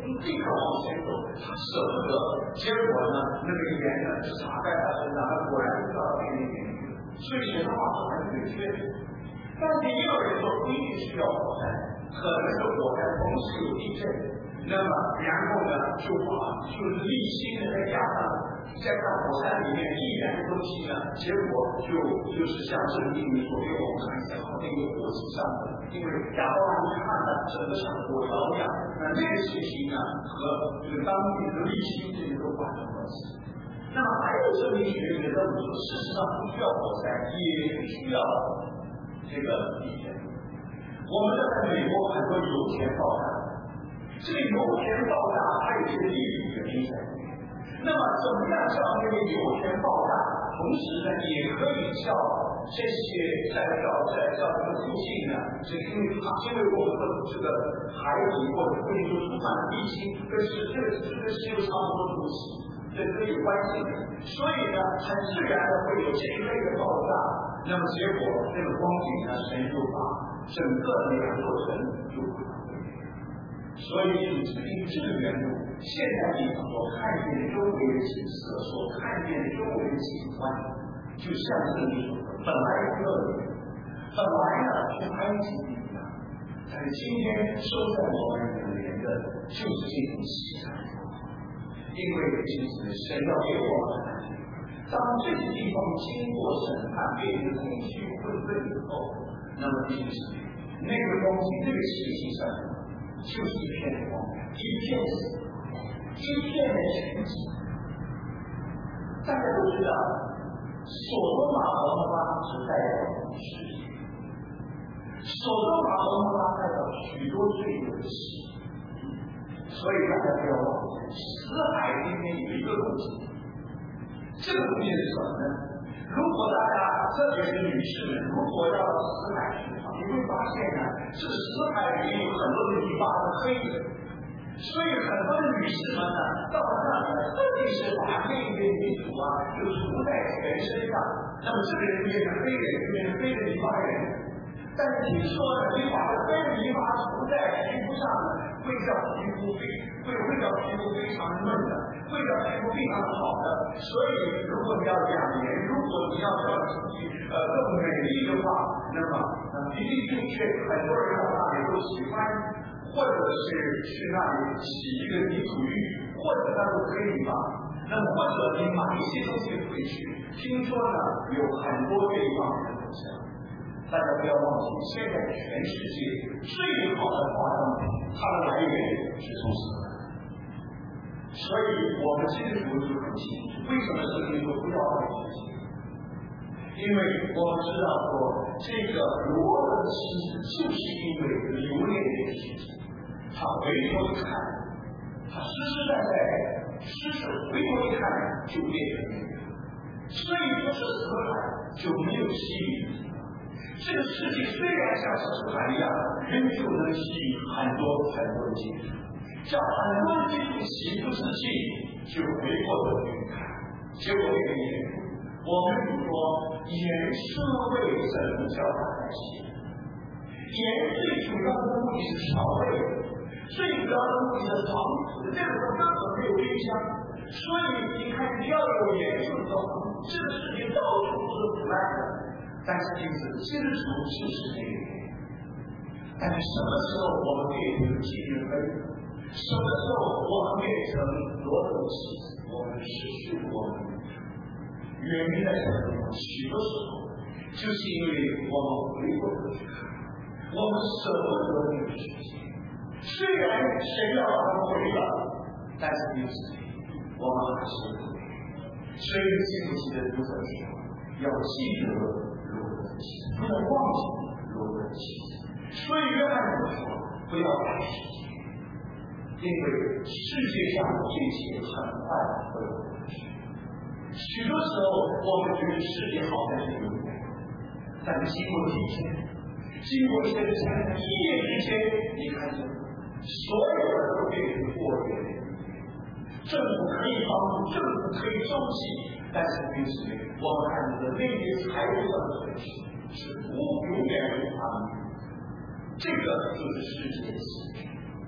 立刻往前走，他舍不得。结果呢，那个盐呢就洒在他身上，他果然就到那里面去了。所以神的话是很准确的。但是也有人说不一定需要火灾，可能是火灾同时有地震，那么然后呢就是沥青的再加上火山里面易燃的东西呢，结果就是像圣经里所给我们看一下，那个火之上的，因为亚伯拉罕看了整个像火窑一样，那个情形呢和这个当地的沥青这些都发生关系。那么还有生命学者认为说，事实上不需要火灾，也不需要这个地震。我们在美国很多油田爆炸，这个油田爆炸它有一个历史原因在里面。那么怎么样叫这个油田爆炸？同时呢，也可以叫这些在这个附近呢，是因为我们的这个海底或者附近都充满了沥青，这个是有差不多的东西。这是有关系的，所以呢，很自然的会有这一类的爆炸，那么结果这个光景呢，神就把整个的两座城就毁灭。所以指定这个缘故，现在地方所看见的周围的景色，所看见的周围的景观，就像这里说的，本来是恶人，本来呢是埃及地方，但是今天收在我们眼帘的，就是这种喜惨。因为其实神要给我们看见，当这些地方经过审判变成空虚混沌以后，那么第一是那个东西，这个气息上就是一片光，一片死，一片的全景。大家都知道，所多玛和摩拉是代表世界，所多玛和摩拉代表许多罪恶的事。所以大家不要忘记，死海里面有一个东西，这个东西是什么呢？如果大家，特别是女士们，如果要到死海去的话，你会发现呢，这个死海里面有很多的泥巴是黑的，所以很多的女士们呢，到了那里呢，特地是把那一个泥土啊，就涂在全身上，那么这个人变成黑人，变成黑的泥巴人。但是听说呢，你把这黑的泥巴涂在皮肤上呢，会让皮肤非常嫩的，会让皮肤非常好的。所以，如果你要养颜，如果你要让自己更美丽的话，那么的确很多人到那里都喜欢，或者是去那里洗一个泥土浴，或者他都可以吧。那么或者你买一些东西回去，听说呢有很多这一方面的东西。大家不要忘记，现在全世界最好的化妆品，它的来源是从死来的。所以我们基督徒就很清楚，为什么圣经说不要爱世界？因为我们知道说，这个罗的妻子就是因为留恋这个世界，他回头一看，他实实在在失手回头一看就变成那个，所以不是死海就没有吸引力。这个世界虽然像死海一样，仍旧能吸引很多的基督徒，叫很多的基督徒喜不自信，就回过头去看，结果这个眼，我们就说眼是为什么叫它来写？眼最主要的目的是调味，最主要的目的是防止。这个时候根本没有冰箱，所以你看只要有盐就走，这个世界到处都是腐烂的。但是因此，基督徒就是这个。但是什么时候我们变成基督徒？什么时候我们变成罗德的妻子？我们失去我们的原因在什么地方？许多时候，就是因为我们回过头去看，我们舍不得这个世界。虽然神要我们回了，但是因此我们还是不回。所以记不记得读者说，要记得。不要忘记罗德的妻子，所以约翰就说不要爱世界，因为世界上的一切很快会过去。许多时候我们觉得世界好像是永远，但是经过几天，经过一些一夜之间，你看见所有的都变成过去的。政府可以帮助，政府可以救济，但是平时我们看到的那些财务上的损失是永远无法弥补。这个就是世界的形式。但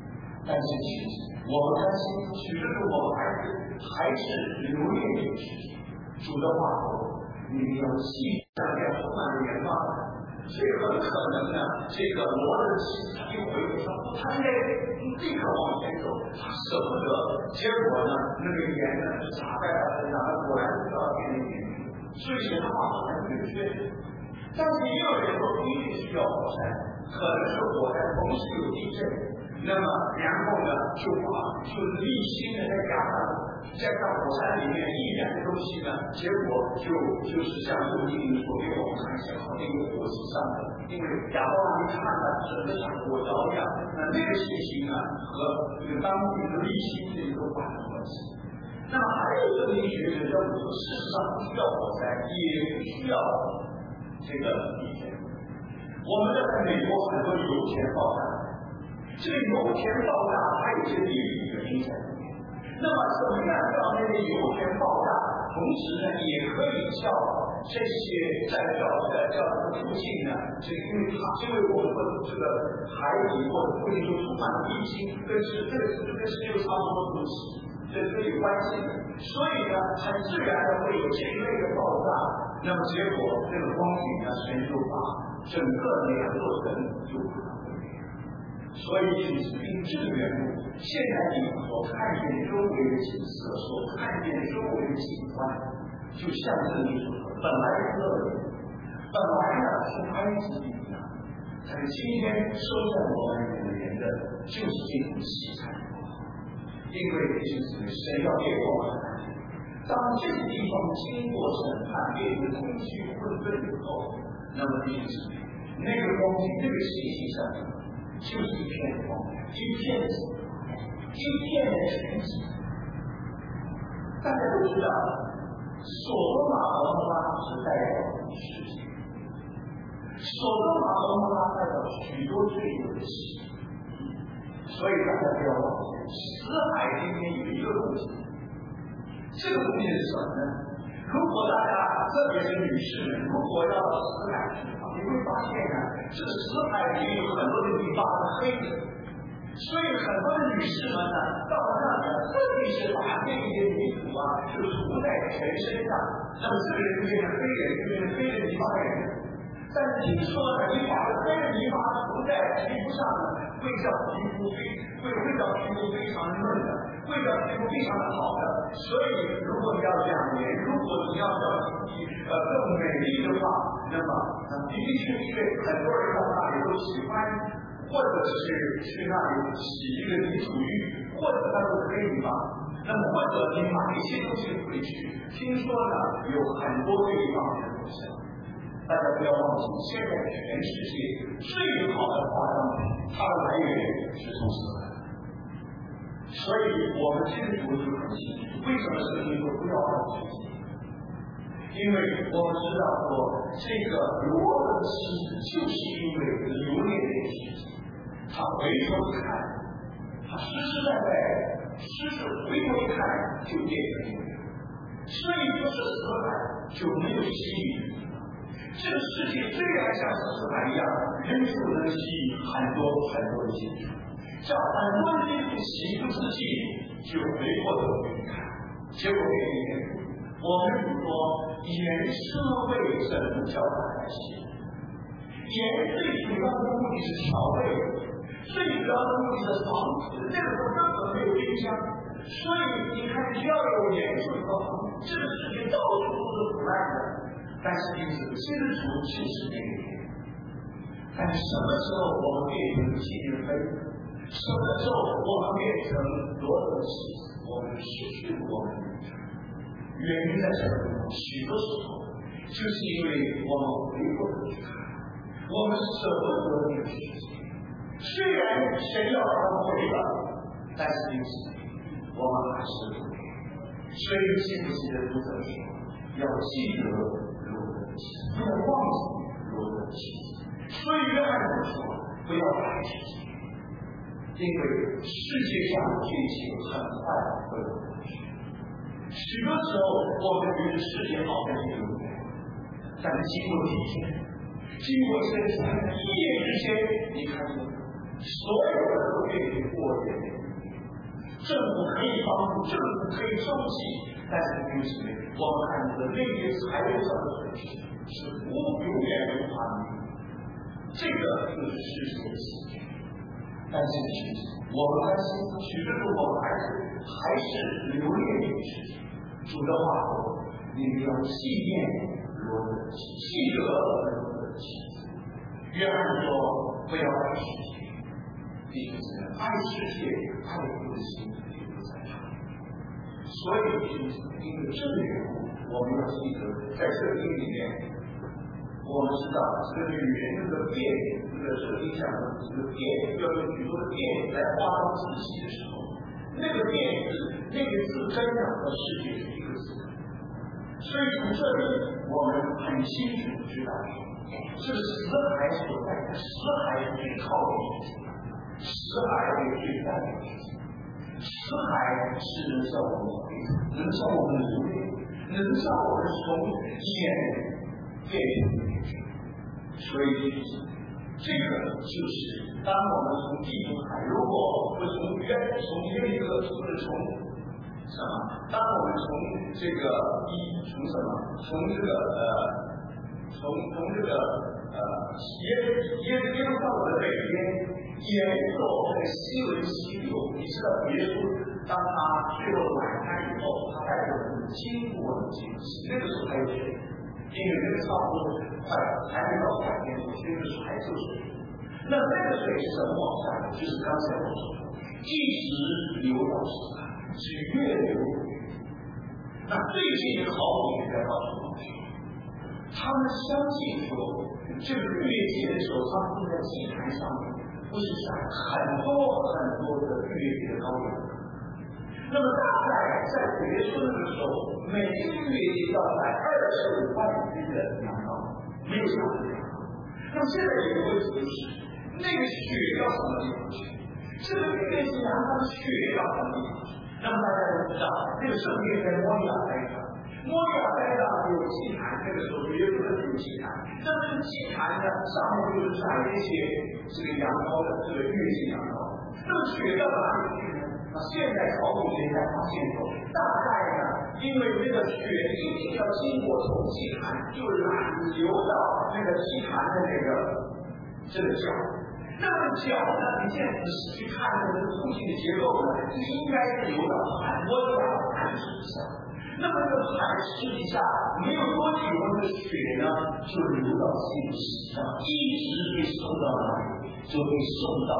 但是其实我们担心，许多我们还是留恋这个世界。主的话说，你们要细想要充满了愿望，所以很可能呢，这个罗的妻子又会说，他应该立刻往前走，他舍不得。结果呢，那个盐呢砸在他身上，他果然是要变成盐。所以神的话很准确。但是也有人说不一定需要火山，可能是火山同时有地震，那么然后呢就是沥青的再加上火山里面易燃的东西呢，结果就是像陆地里所给我们看一下好像一个火是上的，因为亚伯拉罕看了整个像火着一样，那个信息呢和这个当地的沥青这一个发生关系。那么还有这个学者认为说，事实上不需要火灾，也不需要这个地震。我们在美国很多油田爆炸，这个油田爆炸它有些地理原因在里面。那么怎么样让那个油田爆炸，同时呢也可以叫这些在叫附近呢，这个因为我们的这个海底或者附近就充满了沥青，这个是有差不多东西。这是有关系的，所以呢，很自然的会有这一类的爆炸，那么结果这个光景呢，神就把整个2座城就把它毁灭。所以就是因这个缘故，现在你所看见周围的景色，所看见周围的景观，就像这里所说，本来是恶人，本来呢是埃及地的，但是今天收在我们里面的，就是这种喜彩。因为就是神要给我们看见，当这个地方经过审判，变成空虚混沌以后，那么就是那个光景，那个信息上就是一片光，一片的全景。大家都知道，所罗马和摩拉是代表世界，所罗马和摩拉代表许多罪恶的事。所以大家不要忘记，死海今天有一个东西，这个东西是什么呢？如果大家特别是女士们，如果要到死海去的话，你会发现呢，这个死海里面有很多的地方是黑的，所以很多的女士们呢，到了那里特地是把那些泥土啊，就涂在全身上，那么这个人就变成黑人，就变成黑的泥巴人。但是听说呢，你把这黑的泥巴涂在皮肤上呢，会让皮肤非常嫩的，会让皮肤非常的好的。所以，如果你要2年，如果你要更美丽的话，那么的确很多人到那里都喜欢，或者是去那里洗一个泥土浴，或者他都可以吧。那么或者你买一些东西回去，听说呢有很多这一方面的东西。大家不要忘记，现在全世界最好的化妆品，它的来源是从死海。所以我们基督徒就很清楚，为什么圣经说不要爱世界？因为我们知道说，这个罗的妻子就是因为留恋这个世界，他回头一看，他实实在在，回头一看就变成这样。所以不是死海就没有吸引力。这个世界虽然像死海一样，人数能吸引很多的基督徒，叫很多的基督徒喜不自禁就回过头去看，结果变成一个我们说盐是为整个教会而写，盐最主要的目的是调味，最主要的目的是防止。那个时候根本没有冰箱，所以你看只要有盐水和防止，这个世界到处都是腐烂的。但是因此，基督徒就是那个盐。但什么时候我们变成纪念碑？什么时候我们变成罗德妻子？我们失去我们的原因在什么地方？许多时候，就是因为我们回过头去看，我们舍不得这个世界。虽然神要他们回了，但是因此我们还是不给。所以记不记得读者说，要记得罗德妻子，不要忘记罗德妻子。所以约翰说，不要爱世界，因为世界上的事情很快会过去。许多时候，我们觉得世界好像是永远，但是经过几天，经过一夜之间，你看见所有的都变成过眼云烟。 政府可以帮助，政府可以救济，但是弟兄姊妹，我们看到的那些财务上的损失是永远无法弥补，这个就是世界的喜剧。但是我们担心，许多的我们还是留恋于世界。主的话说，你们要纪念罗德的妻，记得罗德的妻子。约翰说，不要爱世界。弟兄姊妹，爱世界、爱父的心并不在这里。所以，弟兄姊妹，因为这个缘故，我们要记得，在圣经里面，我们知道这个女人这个变，这个圣经讲的这个变，要用许多的变来化妆自己的时候，那个变字，那个字根讲和世界是一个字。所以从这里，我们很清楚知道，是死海所在的，死海最靠近的。死海为最大的事情，死海是能叫我们回头，能叫我们留恋，能叫我们从眼变成眼。所以这个就是当我们从地中海，如果不从约一个或者从什么，当我们从这个从什么，从这个耶路撒冷的北边。沿着这个西文西流，你知道耶稣当他最后晚餐以后，他带着人经过了这个西，那个时候还有水，因为那个差不多快还没到夏天，那个时候还是水。那个水是怎么往下的？就是刚才我说的，一直流到死海，是越流越远。那最近的考古学家告诉我们，他们相信说，这个月节的时候，他们会在祭坛上面。不是像很多的月节高原，那么大概在结束的时候，每一个月节要来25万斤的羊羔，没有像这样。那么现在有一个问题就是，那个血要什么地方去？这个月节羊羔的血要什么地方去？那么大家都知道，这个圣殿在摩利亚山上。摩利亚山上有祭坛，那个时候约瑟有祭坛，那么这个祭坛呢，上面就是摆一些这个羊羔的这个月季羊羔，那么血到哪里去呢？现在考古学家发现说，大概呢，因为这个血一定要经过从祭坛，就流到那个祭坛的这个角。那么角呢，你现在仔细去看这个附近的结构呢，应该是流到摩利亚磐石下。那么这个磐石底下没有多久，这个血呢就流到心石上，一直被送到哪里？就被送到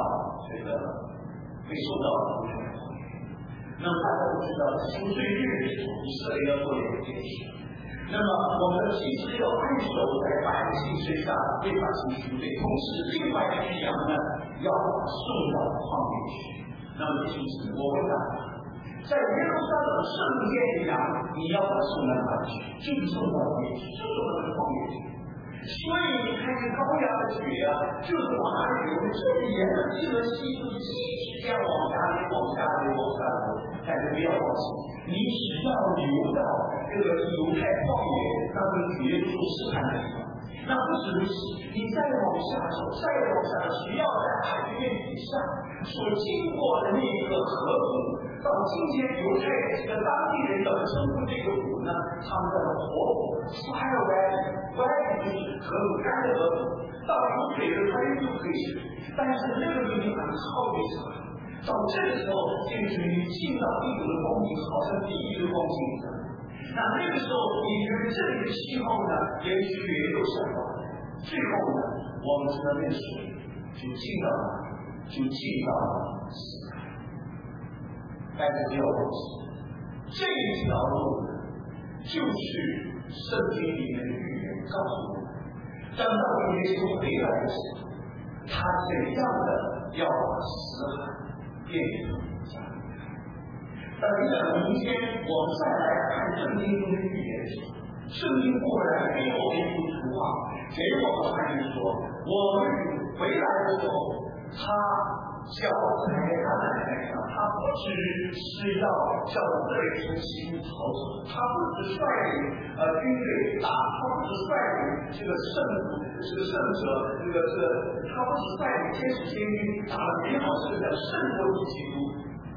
乌山荒野。那么大家都知道，在赎罪日的时候，以色列要做两件事。那么我们的祭司要按手在百姓身上，为百姓赎罪；同时，另外一只羊呢，要送到旷野去。那么弟兄姊妹，我问大家，在耶路撒冷圣殿的羊，你要把它送到哪里去？就是送到旷野去，就送到旷野去。所以你看见羔羊的血啊，就是往哪里流？这里沿着这个溪就是一直这样往下流，往下流，往下流。但是不要忘记，你只要流到这个犹太旷野，那个绝处试探的地方。那不止如此，你再往下走，再往下走，只要在海面底下所经过的那一个河谷，到今天犹太这个当地人怎么称呼这个谷呢？他们叫做活谷 ，Fire Valley， 就是河谷干的河谷，到有水的它就可以吃，但是那个地方很靠近海。到这个时候，就是你进到地府的光景，好像地狱的光景一样。那个时候，你觉得这里的气候呢，连血都下到了。最后呢，我们知道那水就进到哪里？就进到死海。但是不要忘记，这条路呢，就是圣经里面的预言告诉我们，等到耶稣回来的时候，他怎样的要把死海变成家里。等明天我们再来看圣经中的预言时，圣经果然给我们一幅图画，给我们看见说，我们回来的时候，他脚踩在他的奶奶上，他不只是要叫这里从西部逃走，他不只率领军队打，他不只率领这个圣者，他不只率领天使天军打了美好胜仗，胜过基督。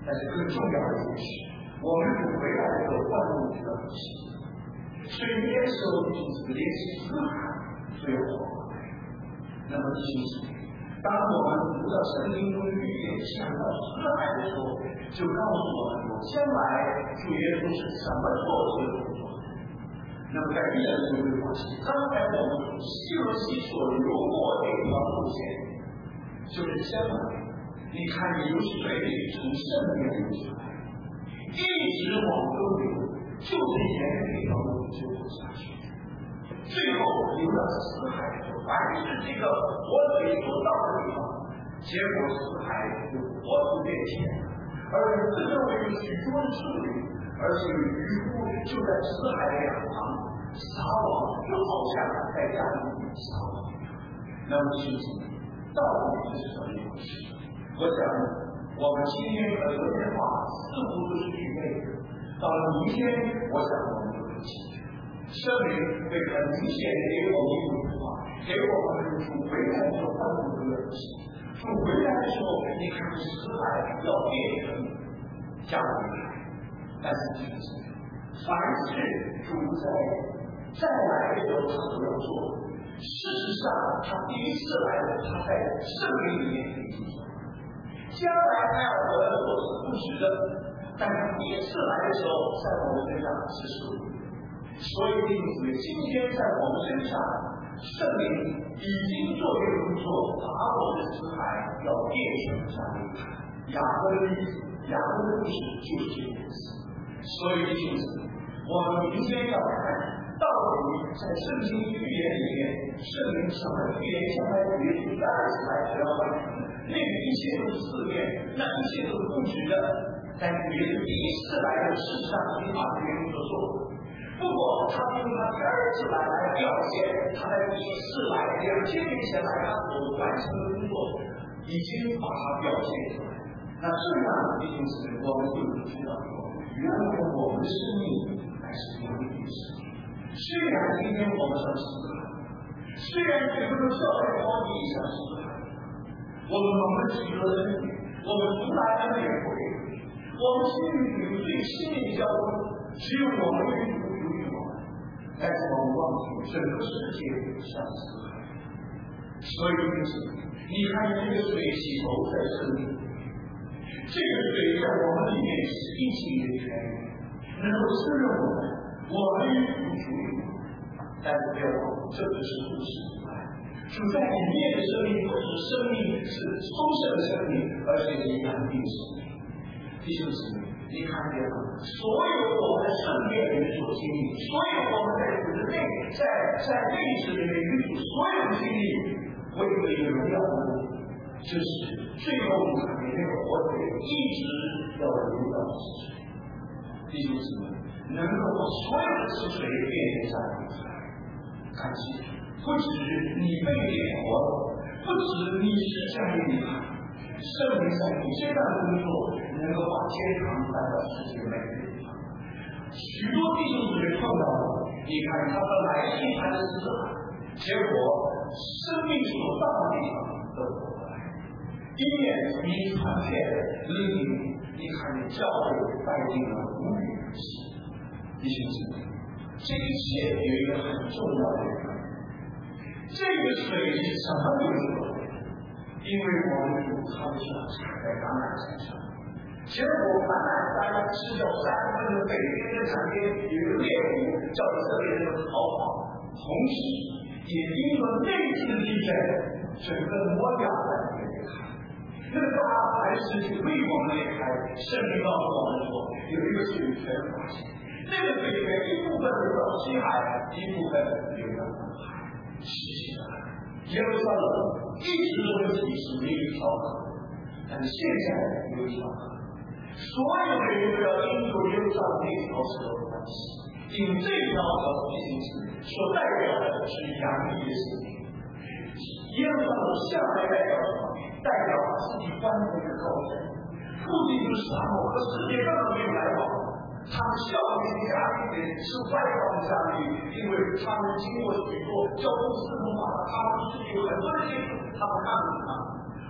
但是更重要的一件事，我们主回来的时候，万物知道不行。所以那时候就是连死海都要活过来。那么弟兄姊妹，当我们读到圣经中预言讲到死海的时候，就告诉我们说，将来主耶稣是怎么做这个工作。那么在第二个地方，刚才我们从希罗西所流过这条路线，就是将来你看有水从圣殿流出来，一直往东流，就是沿着这条路就走下去，最后流到死海的时候，凡是这个活水所到的地方，结果死海就活出变迁，而且四周围有许多的树林，而且渔夫就在死海的两旁撒网，就好像在家里撒网。那么弟兄姊妹，到底是什么一回事？我想我们今天和昨天话似乎都是具备的，到了明天我想我们就会解决。圣灵会很明显的给我们一幅画，给我们主回来的时候万物都有不行，主回来的时候你看死海要变成加利海，但是弟兄姊妹，凡是主再来的时候他都要做。事实上他第一次来的他在圣灵里面已经做，将来他要回来做是不实的，但他第一次来的时候在我们身上是属灵的。所以弟兄姊妹，今天在我们身上圣灵已经做这个工作，把我们的死海要变成加利海。雅各的例子，雅各的故事就是这个意思。所以弟兄姊妹，我们明天要看到底在圣经预言里面，圣灵什么预言将来耶稣的二次来是要完成的，那个一切都是四面，那一切都是不值的。但是耶稣第一次来的事实上已经把这个工作做了。不过他用他第二次来表现他在第一次来2000年前来他所完成的工作，已经把它表现出来。那这样弟兄姊妹，我们就能知道说，原来我们的生命还是有意思的。虽然今天我们想死海，虽然许多的教会方面想死海，我们蒙了许多的恩典，我们从来恩典不给，我们心里有最亲密的交通，只有我们与主属于我们，但是我们忘记整个世界像死海。所以因此，你看这个水洗头在生命，这个水在我们里面是一起的泉源，能够滋润我们。我们与主属于我们，但是不要忘了，这只是故事以外。主在里面的生命不是生命，是丰盛的生命，而且是安定的生命。弟兄姊妹，你看见了，所有我们圣殿里所经历，所有我们在主的内，在历史里面与主所有的经历，为了一个荣耀的目的，就是最后你看见那个活水一直要流到死水。弟兄姊妹，能够把所有的死水变成加利海，感谢不止你被点活了，不止你是加利海，圣灵在你身上的工作能够把天堂带到世界每个地方。许多弟兄姊妹碰到了，你看他本来是他的死海，结果生命所到的地方都不回来，一面你传遍另一面你看见教会带进了无语之心。弟兄姊妹，这一切有一个很重要的原因，这个水是什么流出来的？因为我们主他们想踩在橄榄山上，结果橄榄山是叫3分的北边跟南边有一个猎物叫以色列人逃跑，同时也因为那次地震，整个摩亚山也裂开，那个大磐石就为我们裂开。圣经告诉我们说，有一个水泉发现，那个水泉一部分流到西海，一部分流到南海。实际上，耶路撒冷一直都是属于一条河，但是现在有一条河，所有的人都要因着耶路撒冷那条河的关系，因为这条河的形式所代表的是洋溢的生命。耶路撒冷向来代表什么？代表自己关的一个高山，附近就是沙漠，和世界任何没有来往。他们效率加利的是外邦的加利，因为他们经过许多交通四通八达，他们是有很多的接触，他们看不上。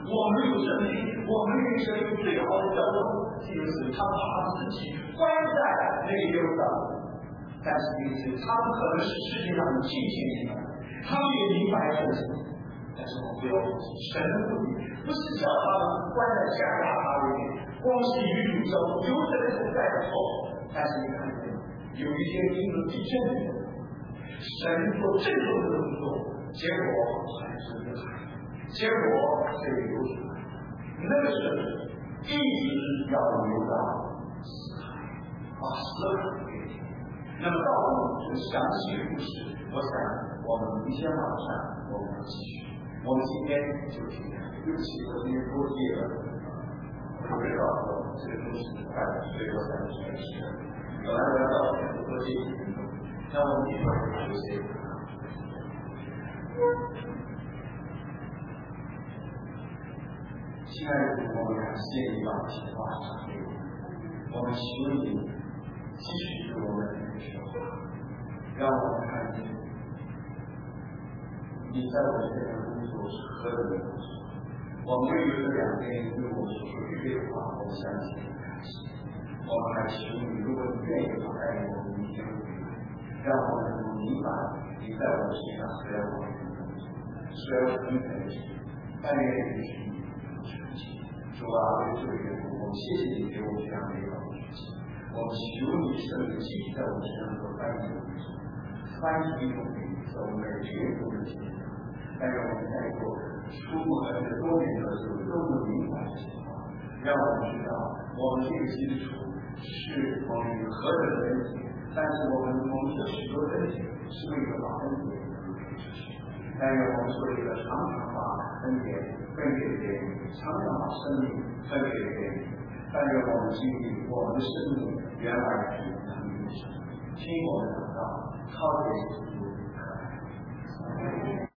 我们有生命，我们人生有最好的交通，就是他把自己关在那个耶路撒冷，但是他们可能是世界上的近前人，他们也明白这个，但是我们不要忘记，神的目的不是叫他们关在加亚大里面，光是与主交通，有神的同在的时候，但是你看见有一天因为地震，神做震动的动作，结果还是一个海。结果这个流出来，那个是一直要流到死海，把死海给填。那么到这详细的故事，我想我们明天晚上我们要继续。我们今天就停了，对不起，我今天多借了，我不知道这个东西快了，所以我才是开始。本来我要到多借几分钟，那我们一会儿就休息。亲爱的主，我们感谢你把情话传给我们，我们求你继续对我们来说话，让我们看见你在我们这边工作是何等的工作。我们为了这两天为我们所预备的话，我们相信感谢。我们还求你，如果你愿意的话，带领我们明天回来，让我们能明白你在我们身上所要我们的工作，所要我们的事，但愿你是主啊，为这个缘故，我们谢谢你给我们这样美好的事情。我们求你圣灵继续在我们身上做翻译的工作，翻译一种语在我们每个人都能听到。但是我们在过出国的这多年的时候，都能明白这些话，让我们知道我们这个基础是我们有何等的恩典，但是我们的许多恩典是为了把恩典给出去。但愿我们做一个常常把恩典分给别人，常常把生命分给别人。但愿我们经历我们的生命原来是能力的生命，听我们祷告，靠着耶稣可爱。